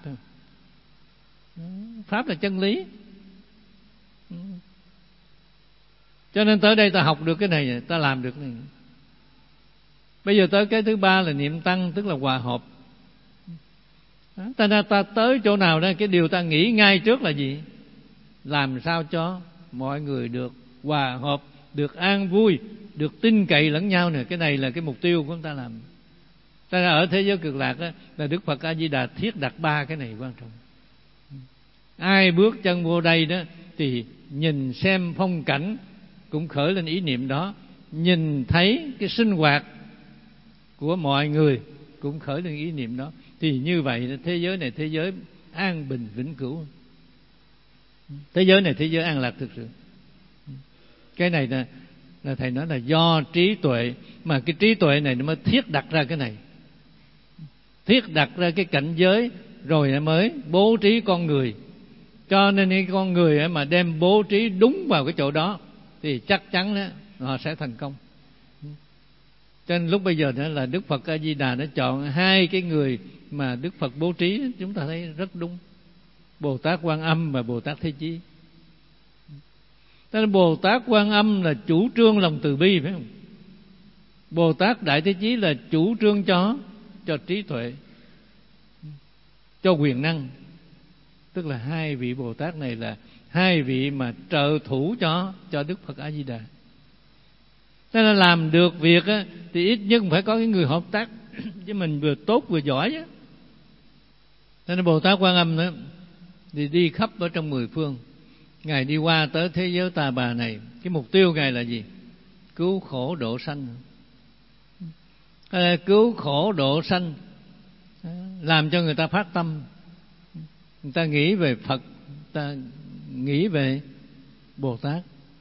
Pháp là chân lý. Cho nên tới đây ta học được cái này, ta làm được cái này. Bây giờ tới cái thứ ba là niệm Tăng, tức là hòa hợp. Ta, ta tới chỗ nào đó, cái điều ta nghĩ ngay trước là gì? Làm sao cho mọi người được hòa hợp, được an vui, được tin cậy lẫn nhau nè. Cái này là cái mục tiêu của chúng ta làm. Ta ra ở thế giới cực lạc đó, là Đức Phật A Di Đà thiết đặt ba cái này quan trọng. Ai bước chân vô đây đó thì nhìn xem phong cảnh cũng khởi lên ý niệm đó, nhìn thấy cái sinh hoạt của mọi người cũng khởi lên ý niệm đó, thì như vậy thế giới này thế giới an bình vĩnh cửu. Thế giới này thế giới an lạc thực sự. Cái này là, là thầy nói là do trí tuệ, mà cái trí tuệ này nó mới thiết đặt ra cái này, thiết đặt ra cái cảnh giới, rồi nó mới bố trí con người. Cho nên cái con người mà đem bố trí đúng vào cái chỗ đó thì chắc chắn đó, họ sẽ thành công. Cho nên lúc bây giờ đó là Đức Phật A Di Đà đã chọn hai cái người mà Đức Phật bố trí, chúng ta thấy rất đúng: Bồ Tát Quan Âm và Bồ Tát Thế Chí. Nên Bồ Tát Quan Âm là chủ trương lòng từ bi, phải không? Bồ Tát Đại Thế Chí là chủ trương cho cho trí tuệ, cho quyền năng. Tức là hai vị Bồ Tát này là hai vị mà trợ thủ cho cho Đức Phật A Di Đà. Thế nên làm được việc á, thì ít nhất phải có cái người hợp tác với mình vừa tốt vừa giỏi á. Thế nên Bồ Tát Quan Âm đó thì đi khắp ở trong mười phương. Ngài đi qua tới thế giới Ta Bà này, cái mục tiêu Ngài là gì? Cứu khổ độ sanh. À, cứu khổ độ sanh, làm cho người ta phát tâm, người ta nghĩ về Phật, người ta nghĩ về Bồ Tát.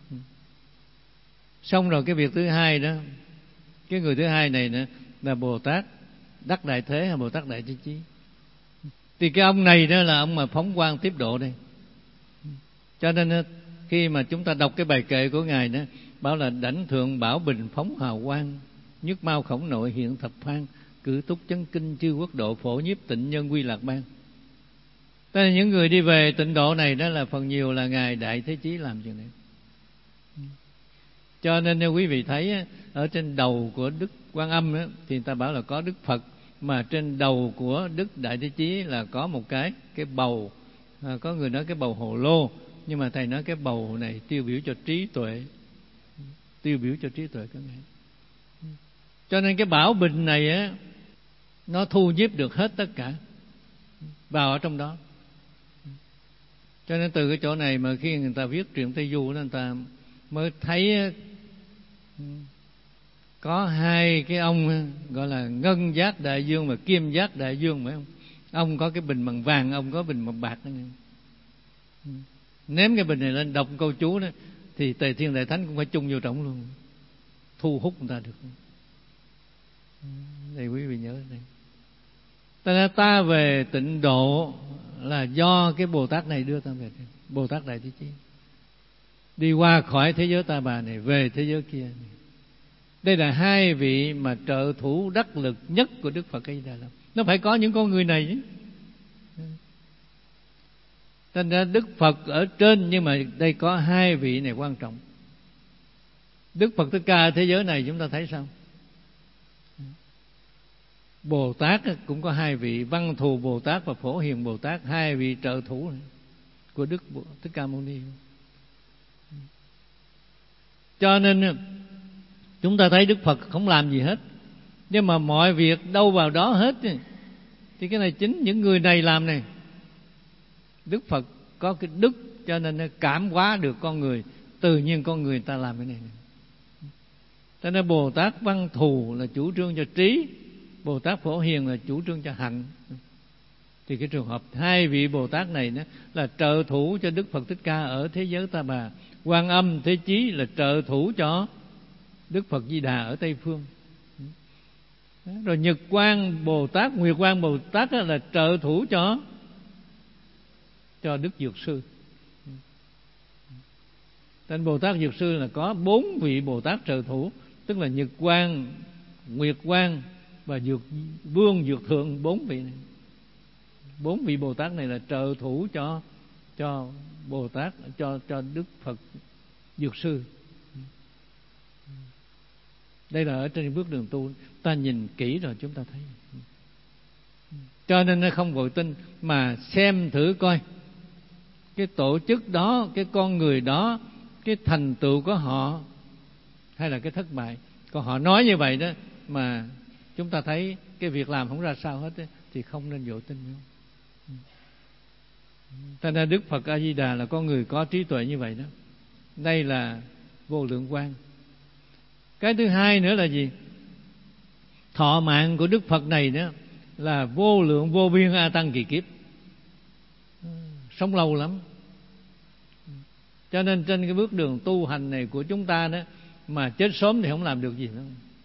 Xong rồi cái việc thứ hai đó, cái người thứ hai này nữa là Bồ Tát Đắc Đại Thế hay Bồ Tát Đại Thế Chí. Thì cái ông này đó là ông mà phóng quang tiếp độ đây. Cho nên khi mà chúng ta đọc cái bài kệ của Ngài đó, bảo là đảnh thượng bảo bình phóng hào quang, nhất mau khổng nội hiện thập phan, cử túc chấn kinh chư quốc độ, phổ nhiếp tịnh nhân quy lạc bang. Tức là những người đi về tịnh độ này đó là phần nhiều là Ngài Đại Thế Chí làm chuyện này. Cho nên nếu quý vị thấy ở trên đầu của Đức Quan Âm đó, thì người ta bảo là có Đức Phật, mà trên đầu của Đức Đại Thế Chí là có một cái cái bầu. À, có người nói cái bầu hồ lô, nhưng mà thầy nói cái bầu này tiêu biểu cho trí tuệ, tiêu biểu cho trí tuệ các ngài. Cho nên cái bảo bình này á, nó thu nhiếp được hết tất cả vào ở trong đó. Cho nên từ cái chỗ này mà khi người ta viết truyện Tây Du đó, người ta mới thấy có hai cái ông gọi là ngân giác đại dương và kim giác đại dương, phải không? Ông có cái bình bằng vàng, ông có bình bằng bạc đó. Ném cái bình này lên đọc câu chú đó thì Tề Thiên Đại Thánh cũng phải chung vô trọng luôn, thu hút người ta được. Đây quý vị nhớ đây. Ta, ta về tịnh độ là do cái Bồ Tát này đưa ta về, Bồ Tát Đại Thế Chí. Đi qua khỏi thế giới Ta Bà này về thế giới kia này. Đây là hai vị mà trợ thủ đắc lực nhất của Đức Phật A Di Đà. Nó phải có những con người này chứ. Thành ra Đức Phật ở trên, nhưng mà đây có hai vị này quan trọng. Đức Phật Thích Ca ở thế giới này chúng ta thấy sao? Bồ Tát cũng có hai vị, Văn Thù Bồ Tát và Phổ Hiền Bồ Tát, hai vị trợ thủ của Đức Thích Ca Mâu Ni. Cho nên chúng ta thấy Đức Phật không làm gì hết, nhưng mà mọi việc đâu vào đó hết. Thì cái này chính những người này làm này. Đức Phật có cái đức cho nên nó cảm hóa được con người, tự nhiên con người ta làm cái này. Cho nên Bồ Tát Văn Thù là chủ trương cho trí, Bồ Tát Phổ Hiền là chủ trương cho hạnh. Thì cái trường hợp hai vị Bồ Tát này đó là trợ thủ cho Đức Phật Thích Ca ở thế giới Ta Bà. Quan Âm Thế Chí là trợ thủ cho Đức Phật Di Đà ở Tây Phương. Rồi Nhật Quang Bồ Tát, Nguyệt Quang Bồ Tát là trợ thủ cho cho Đức Dược Sư. Tên Bồ Tát Dược Sư là có bốn vị Bồ Tát trợ thủ, tức là Nhật Quang, Nguyệt Quang và Dược Vương, Dược Thượng, bốn vị này. Bốn vị Bồ Tát này là trợ thủ cho cho Bồ Tát, cho cho Đức Phật Dược Sư. Đây là ở trên bước đường tu, ta nhìn kỹ rồi chúng ta thấy. Cho nên nó không vội tin, mà xem thử coi cái tổ chức đó, cái con người đó, cái thành tựu của họ hay là cái thất bại. Còn họ nói như vậy đó mà chúng ta thấy cái việc làm không ra sao hết ấy, thì không nên vội tin nữa. Cho nên Đức Phật A Di Đà là con người có trí tuệ như vậy đó. Đây là vô lượng quang. Cái thứ hai nữa là gì? Thọ mạng của Đức Phật này đó là vô lượng vô biên A Tăng kỳ kiếp, sống lâu lắm. Cho nên trên cái bước đường tu hành này của chúng ta đó, mà chết sớm thì không làm được gì nữa.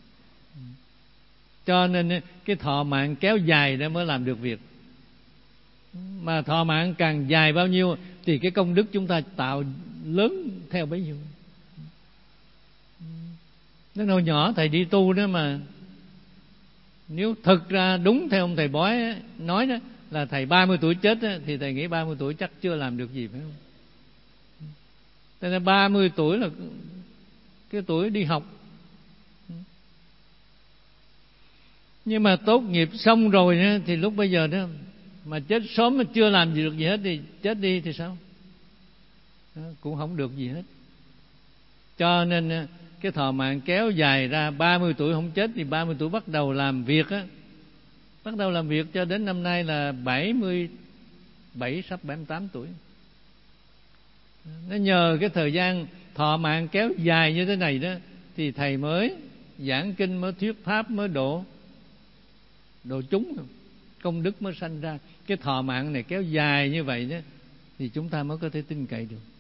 Cho nên cái thọ mạng kéo dài đó mới làm được việc. Mà thọ mạng càng dài bao nhiêu thì cái công đức chúng ta tạo lớn theo bấy nhiêu. Nó hồi nhỏ thầy đi tu đó mà, nếu thực ra đúng theo ông thầy Bói nói đó là thầy ba mươi tuổi chết đó, thì thầy nghĩ ba mươi tuổi chắc chưa làm được gì, phải không? Cho nên ba mươi tuổi là cái tuổi đi học. Nhưng mà tốt nghiệp xong rồi đó, thì lúc bây giờ đó mà chết sớm mà chưa làm gì được gì hết thì chết đi thì sao? Đó, cũng không được gì hết. Cho nên cái thọ mạng kéo dài ra, ba mươi tuổi không chết thì ba mươi tuổi bắt đầu làm việc á. Bắt đầu làm việc cho đến năm nay là bảy mươi bảy, sắp bảy mươi tám tuổi. Nó nhờ cái thời gian thọ mạng kéo dài như thế này đó thì thầy mới giảng kinh, mới thuyết pháp, mới độ độ chúng, công đức mới sanh ra. Cái thọ mạng này kéo dài như vậy đó thì chúng ta mới có thể tin cậy được.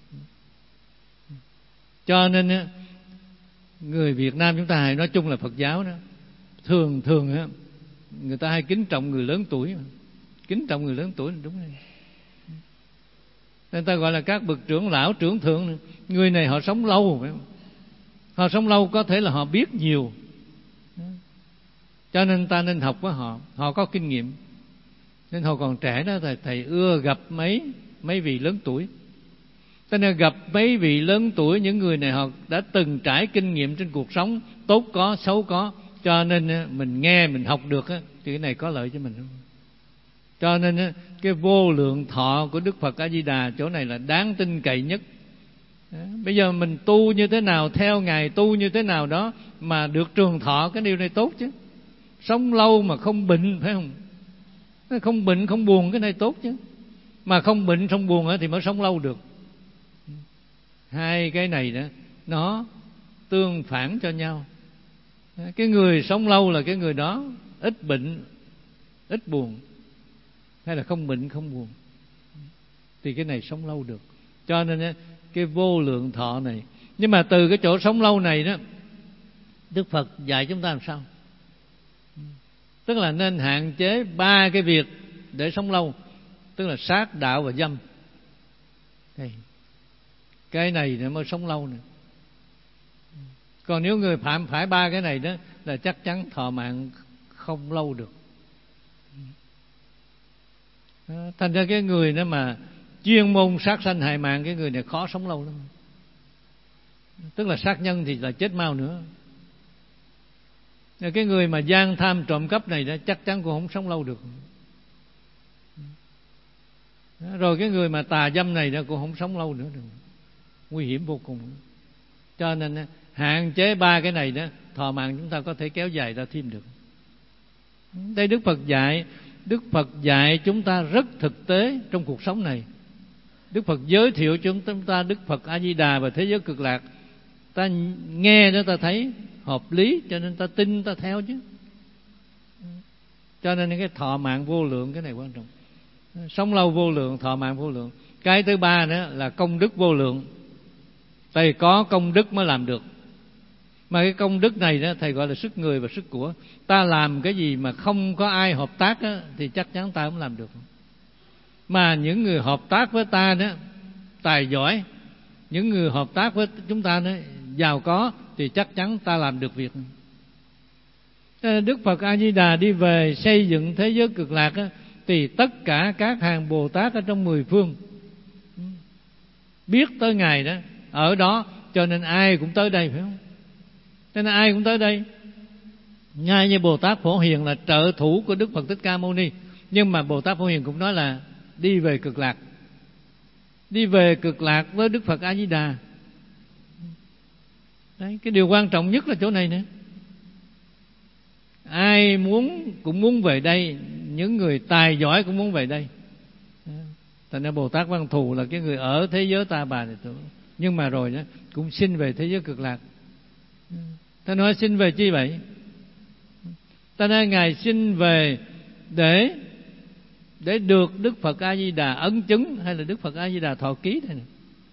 Cho nên người Việt Nam chúng ta hay nói chung là Phật giáo đó, thường thường á người ta hay kính trọng người lớn tuổi, kính trọng người lớn tuổi là đúng rồi. Nên ta gọi là các bậc trưởng lão, trưởng thượng. Người này họ sống lâu, phải không? Họ sống lâu có thể là họ biết nhiều, cho nên ta nên học với họ. Họ có kinh nghiệm. Nên hồi còn trẻ đó thầy, thầy ưa gặp mấy mấy vị lớn tuổi. Cho nên gặp mấy vị lớn tuổi, những người này họ đã từng trải kinh nghiệm trên cuộc sống, tốt có, xấu có. Cho nên mình nghe, mình học được thì cái này có lợi cho mình không? Cho nên cái vô lượng thọ của Đức Phật A Di Đà chỗ này là đáng tin cậy nhất. Bây giờ mình tu như thế nào, theo Ngài tu như thế nào đó mà được trường thọ, cái điều này tốt chứ. Sống lâu mà không bệnh, phải không? Không bệnh, không buồn, cái này tốt chứ. Mà không bệnh, không buồn thì mới sống lâu được. Hai cái này đó nó tương phản cho nhau. Cái người sống lâu là cái người đó ít bệnh, ít buồn, hay là không bệnh, không buồn, thì cái này sống lâu được. Cho nên cái vô lượng thọ này. Nhưng mà từ cái chỗ sống lâu này đó, Đức Phật dạy chúng ta làm sao? Tức là nên hạn chế ba cái việc để sống lâu. Tức là sát, đạo và dâm. Cái này nó mới sống lâu nè. Còn nếu người phạm phải ba cái này đó là chắc chắn thọ mạng không lâu được. Thành ra cái người đó mà chuyên môn sát sanh hại mạng, cái người này khó sống lâu lắm. Tức là sát nhân thì là chết mau nữa. Cái người mà gian tham trộm cắp này đó chắc chắn cũng không sống lâu được. Rồi cái người mà tà dâm này đó cũng không sống lâu nữa được. Nguy hiểm vô cùng. Cho nên hạn chế ba cái này đó, thọ mạng chúng ta có thể kéo dài ra thêm được. Đây Đức Phật dạy, Đức Phật dạy chúng ta rất thực tế trong cuộc sống này. Đức Phật giới thiệu chúng ta Đức Phật A Di Đà và thế giới cực lạc Ta nghe đó ta thấy hợp lý, cho nên ta tin, ta theo chứ. Cho nên cái thọ mạng vô lượng, cái này quan trọng. Sống lâu vô lượng, thọ mạng vô lượng. Cái thứ ba nữa là công đức vô lượng. Thầy có công đức mới làm được. Mà cái công đức này đó thầy gọi là sức người và sức của. Ta làm cái gì mà không có ai hợp tác đó, thì chắc chắn ta không làm được. Mà những người hợp tác với ta đó tài giỏi, những người hợp tác với chúng ta đó giàu có, thì chắc chắn ta làm được việc. Đức Phật A Di Đà đi về xây dựng thế giới cực lạc đó, thì tất cả các hàng Bồ Tát ở trong mười phương biết tới Ngài đó, ở đó, cho nên ai cũng tới đây, phải không? Cho nên ai cũng tới đây. Ngay như Bồ Tát Phổ Hiền là trợ thủ của Đức Phật Thích Ca Mâu Ni, nhưng mà Bồ Tát Phổ Hiền cũng nói là đi về cực lạc. Đi về cực lạc với Đức Phật A Di Đà. Đấy, cái điều quan trọng nhất là chỗ này nữa. Ai muốn cũng muốn về đây, những người tài giỏi cũng muốn về đây. Thành ra Bồ Tát Văn Thù là cái người ở thế giới Ta Bà này thôi, nhưng mà rồi đó cũng xin về thế giới cực lạc. Ta nói xin về chi vậy? Ta nói Ngài xin về để để được Đức Phật A Di Đà ấn chứng, hay là Đức Phật A Di Đà thọ ký đây này.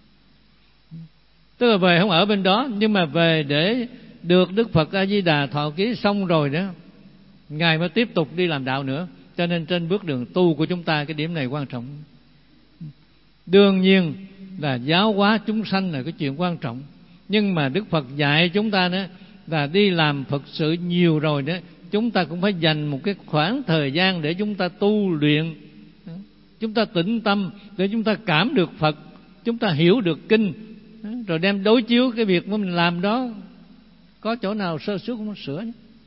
Tức là về không ở bên đó, nhưng mà về để được Đức Phật A Di Đà thọ ký xong rồi đó, Ngài mới tiếp tục đi làm đạo nữa. Cho nên trên bước đường tu của chúng ta, cái điểm này quan trọng. Đương nhiên là giáo hóa chúng sanh là cái chuyện quan trọng, nhưng mà Đức Phật dạy chúng ta đó là đi làm Phật sự nhiều rồi đó, chúng ta cũng phải dành một cái khoảng thời gian để chúng ta tu luyện, chúng ta tĩnh tâm để chúng ta cảm được Phật, chúng ta hiểu được kinh, rồi đem đối chiếu cái việc mà mình làm đó có chỗ nào sơ suất không sửa.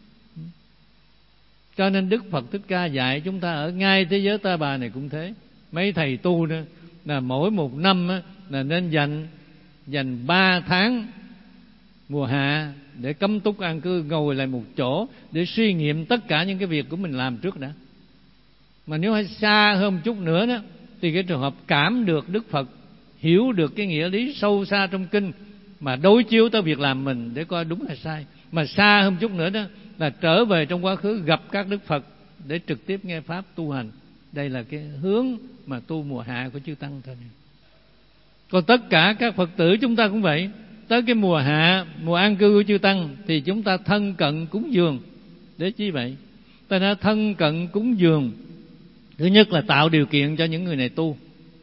Cho nên Đức Phật Thích Ca dạy chúng ta ở ngay thế giới Ta Bà này cũng thế. Mấy thầy tu nữa là mỗi một năm á, là nên dành dành ba tháng mùa hạ để cấm túc an cư, ngồi lại một chỗ để suy nghiệm tất cả những cái việc của mình làm trước đã. Mà nếu hay xa hơn một chút nữa đó, thì cái trường hợp cảm được Đức Phật, hiểu được cái nghĩa lý sâu xa trong kinh, mà đối chiếu tới việc làm mình để coi đúng hay sai. Mà xa hơn một chút nữa đó là trở về trong quá khứ gặp các Đức Phật để trực tiếp nghe pháp tu hành. Đây là cái hướng mà tu mùa hạ của chư Tăng thôi. Còn tất cả các Phật tử chúng ta cũng vậy. Tới cái mùa hạ, mùa an cư của chư Tăng, thì chúng ta thân cận cúng dường. Để chi vậy? Ta đã thân cận cúng dường, thứ nhất là tạo điều kiện cho những người này tu.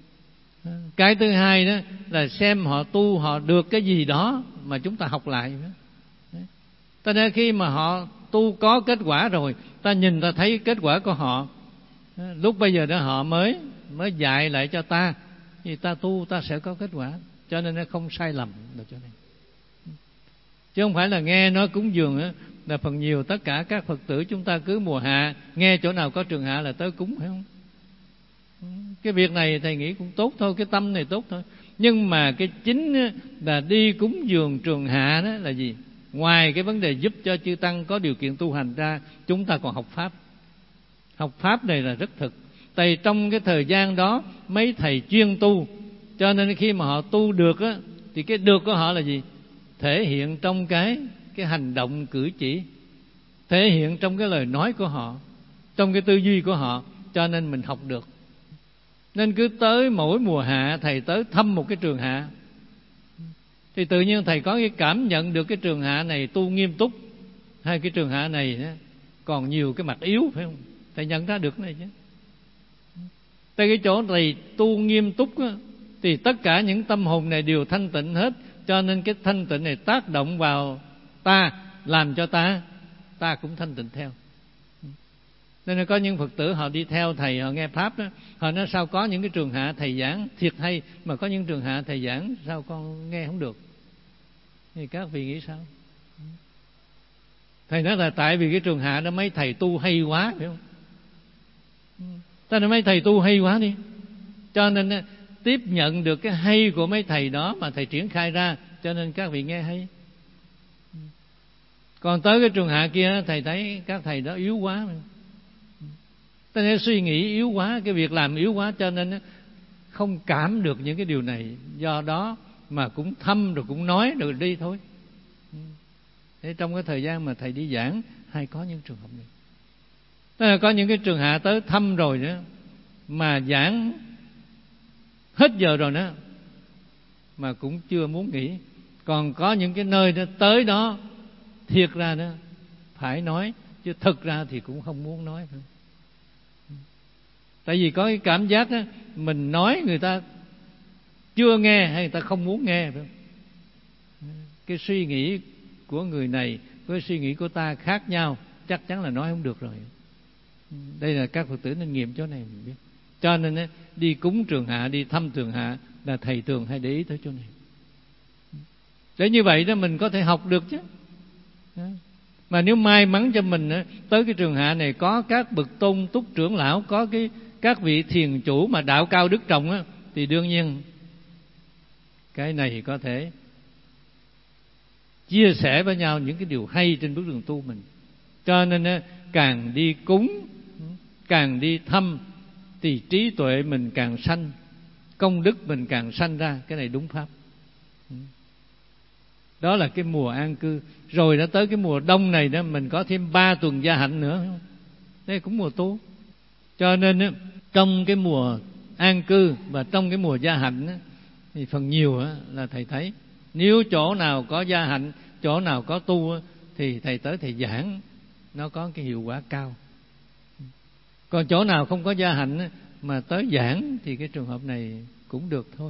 Cái thứ hai đó là xem họ tu, họ được cái gì đó mà chúng ta học lại. Ta nên khi mà họ tu có kết quả rồi, ta nhìn ta thấy kết quả của họ, lúc bây giờ đó họ mới mới dạy lại cho ta, thì ta tu ta sẽ có kết quả. Cho nên nó không sai lầm được chỗ này. Chứ không phải là nghe nói cúng dường á, là phần nhiều tất cả các Phật tử chúng ta cứ mùa hạ nghe chỗ nào có trường hạ là tới cúng, phải không? Cái việc này thầy nghĩ cũng tốt thôi, cái tâm này tốt thôi. Nhưng mà cái chính là đi cúng dường trường hạ đó là gì? Ngoài cái vấn đề giúp cho chư Tăng có điều kiện tu hành ra, chúng ta còn học Pháp. Học Pháp này là rất thực. Tại trong cái thời gian đó mấy thầy chuyên tu, cho nên khi mà họ tu được á, thì cái được của họ là gì? Thể hiện trong cái cái hành động cử chỉ, thể hiện trong cái lời nói của họ, trong cái tư duy của họ. Cho nên mình học được. Nên cứ tới mỗi mùa hạ thầy tới thăm một cái trường hạ, thì tự nhiên thầy có cái cảm nhận được cái trường hạ này tu nghiêm túc, hay cái trường hạ này còn nhiều cái mặt yếu, phải không? Thầy nhận ra được cái này chứ. Tại cái chỗ thầy tu nghiêm túc á, thì tất cả những tâm hồn này đều thanh tịnh hết. Cho nên cái thanh tịnh này tác động vào ta, làm cho ta ta cũng thanh tịnh theo. Nên là có những Phật tử họ đi theo thầy, họ nghe Pháp đó, họ nói sao có những cái trường hạ thầy giảng thiệt hay, mà có những trường hạ thầy giảng sao con nghe không được. Thì các vị nghĩ sao? Thầy nói là tại vì cái trường hạ đó mấy thầy tu hay quá, phải không? Ta nói mấy thầy tu hay quá đi, cho nên tiếp nhận được cái hay của mấy thầy đó mà thầy triển khai ra, cho nên các vị nghe hay. Còn tới cái trường hạ kia thầy thấy các thầy đó yếu quá, ta nên suy nghĩ yếu quá, cái việc làm yếu quá, cho nên không cảm được những cái điều này. Do đó mà cũng thăm rồi cũng nói rồi đi thôi. Thế trong cái thời gian mà thầy đi giảng hay có những trường hợp này. Tức là có những cái trường hạ tới thăm rồi nữa mà giảng hết giờ rồi nữa mà cũng chưa muốn nghỉ. Còn có những cái nơi đó tới đó thiệt ra đó phải nói, chứ thực ra thì cũng không muốn nói. Tại vì có cái cảm giác đó, mình nói người ta chưa nghe hay người ta không muốn nghe. Cái suy nghĩ của người này với suy nghĩ của ta khác nhau, chắc chắn là nói không được rồi. Đây là các Phật tử nên nghiệm chỗ này mình biết. Cho nên đi cúng trường hạ, đi thăm trường hạ là thầy thường hay để ý tới chỗ này. Để như vậy đó mình có thể học được chứ. Mà nếu may mắn cho mình tới cái trường hạ này có các bậc tôn túc trưởng lão, có cái các vị thiền chủ mà đạo cao đức trọng á, thì đương nhiên cái này có thể chia sẻ với nhau những cái điều hay trên bước đường tu mình. Cho nên càng đi cúng, càng đi thăm thì trí tuệ mình càng sanh, công đức mình càng sanh ra. Cái này đúng pháp. Đó là cái mùa an cư. Rồi đã tới cái mùa đông này đó, mình có thêm ba tuần gia hạnh nữa. Đây cũng mùa tu. Cho nên trong cái mùa an cư và trong cái mùa gia hạnh thì phần nhiều là thầy thấy nếu chỗ nào có gia hạnh, chỗ nào có tu thì thầy tới thầy giảng nó có cái hiệu quả cao. Còn chỗ nào không có gia hạnh mà tới giảng thì cái trường hợp này cũng được thôi.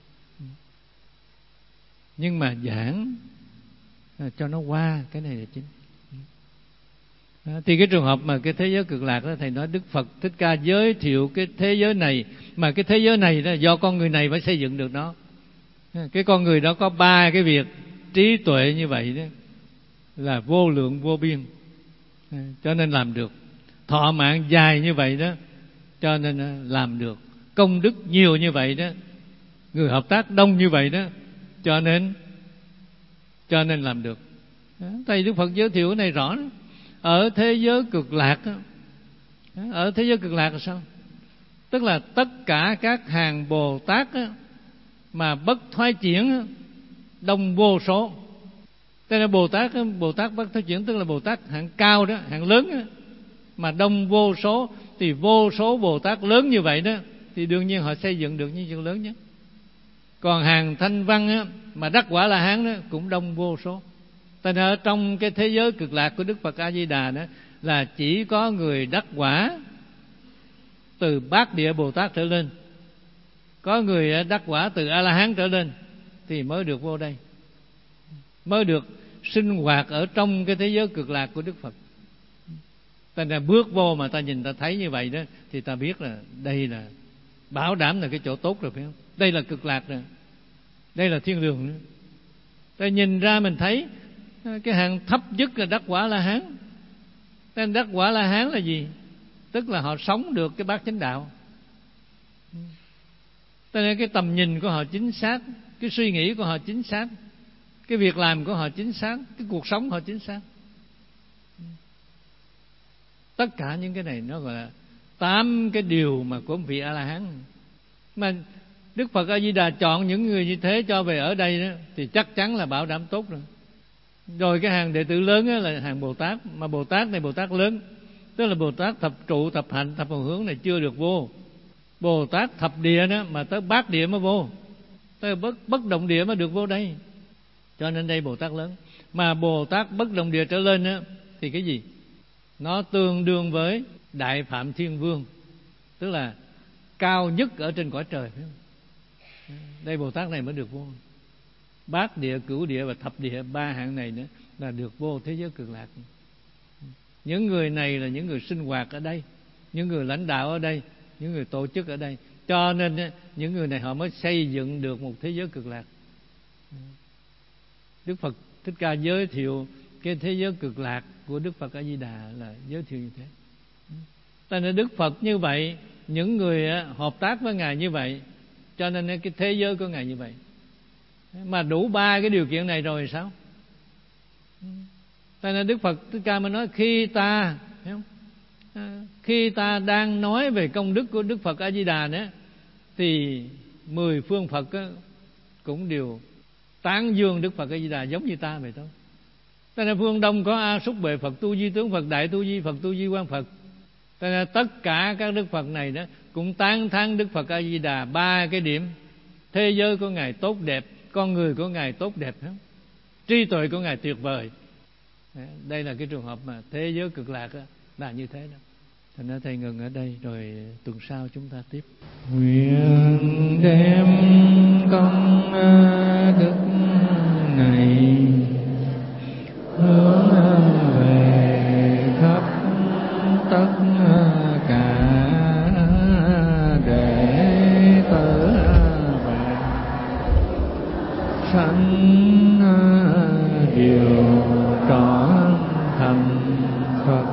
Nhưng mà giảng cho nó qua, cái này là chính. Thì cái trường hợp mà cái thế giới cực lạc đó, thầy nói Đức Phật Thích Ca giới thiệu cái thế giới này, mà cái thế giới này đó do con người này phải xây dựng được nó. Cái con người đó có ba cái việc trí tuệ như vậy đó là vô lượng vô biên, cho nên làm được. Thọ mạng dài như vậy đó, cho nên làm được. Công đức nhiều như vậy đó, người hợp tác đông như vậy đó, cho nên cho nên làm được. Thầy Đức Phật giới thiệu cái này rõ đó. Ở thế giới cực lạc đó, ở thế giới cực lạc là sao? Tức là tất cả các hàng Bồ Tát đó, mà bất thoái chuyển đó, đông vô số. Tức là Bồ Tát Bồ Tát bất thoái chuyển tức là Bồ Tát hạng cao đó, hạng lớn đó, mà đông vô số. Thì vô số Bồ Tát lớn như vậy đó thì đương nhiên họ xây dựng được những chuyện lớn nhất. Còn hàng thanh văn á, mà đắc quả La Hán đó cũng đông vô số. Tại ở trong cái thế giới cực lạc của Đức Phật A Di Đà đó là chỉ có người đắc quả từ Bát Địa Bồ Tát trở lên, có người đắc quả từ A La Hán trở lên thì mới được vô đây, mới được sinh hoạt ở trong cái thế giới cực lạc của Đức Phật. Ta ra bước vô mà ta nhìn ta thấy như vậy đó thì ta biết là đây là bảo đảm là cái chỗ tốt rồi, phải không? Đây là cực lạc rồi, đây là thiên đường nữa. Ta nhìn ra mình thấy cái hàng thấp nhất là đắc quả La Hán. Tên đắc quả La Hán là gì? Tức là họ sống được cái bát chánh đạo. Cho nên cái tầm nhìn của họ chính xác, cái suy nghĩ của họ chính xác, cái việc làm của họ chính xác, cái cuộc sống họ chính xác. Tất cả những cái này nó gọi là tám cái điều mà của vị A La Hán. Mà Đức Phật A Di Đà chọn những người như thế cho về ở đây đó, thì chắc chắn là bảo đảm tốt rồi. Rồi cái hàng đệ tử lớn là hàng Bồ Tát, mà Bồ Tát này Bồ Tát lớn, tức là Bồ Tát thập trụ, thập hạnh, thập hồi hướng này chưa được vô. Bồ Tát thập địa đó mà tới bát địa mới vô, tới bất, bất động địa mới được vô đây. Cho nên đây Bồ Tát lớn. Mà Bồ Tát bất động địa trở lên đó, thì cái gì? Nó tương đương với Đại Phạm Thiên Vương, tức là cao nhất ở trên cõi trời. Đây Bồ Tát này mới được vô. Bát địa, cửu địa và thập địa, ba hạng này nữa là được vô thế giới cực lạc. Những người này là những người sinh hoạt ở đây, những người lãnh đạo ở đây, những người tổ chức ở đây. Cho nên những người này họ mới xây dựng được một thế giới cực lạc. Đức Phật Thích Ca giới thiệu cái thế giới cực lạc của Đức Phật A Di Đà là giới thiệu như thế. Tại nên Đức Phật như vậy, những người hợp tác với Ngài như vậy, cho nên cái thế giới của Ngài như vậy. Mà đủ ba cái điều kiện này rồi sao? Tại nên Đức Phật Thích Ca mới nói khi ta thấy không? Khi ta đang nói về công đức của Đức Phật A Di Đà nữa, thì mười phương Phật cũng đều tán dương Đức Phật A Di Đà giống như ta vậy thôi. Cho nên phương Đông có A Xúc Bệ Phật, Tu Di Tướng Phật, Đại Tu Di Phật, Tu Di Quang Phật. Cho nên tất cả các Đức Phật này đó cũng tán thán Đức Phật A Di Đà ba cái điểm: thế giới của Ngài tốt đẹp, con người của Ngài tốt đẹp lắm, trí tuệ của Ngài tuyệt vời. Đây là cái trường hợp mà thế giới cực lạc đó, là như thế đó. Thành ra thầy ngừng ở đây, rồi tuần sau chúng ta tiếp. Nguyện đem công đức này hướng về khắp tất cả đệ tử và sanh điều trọn thành Phật.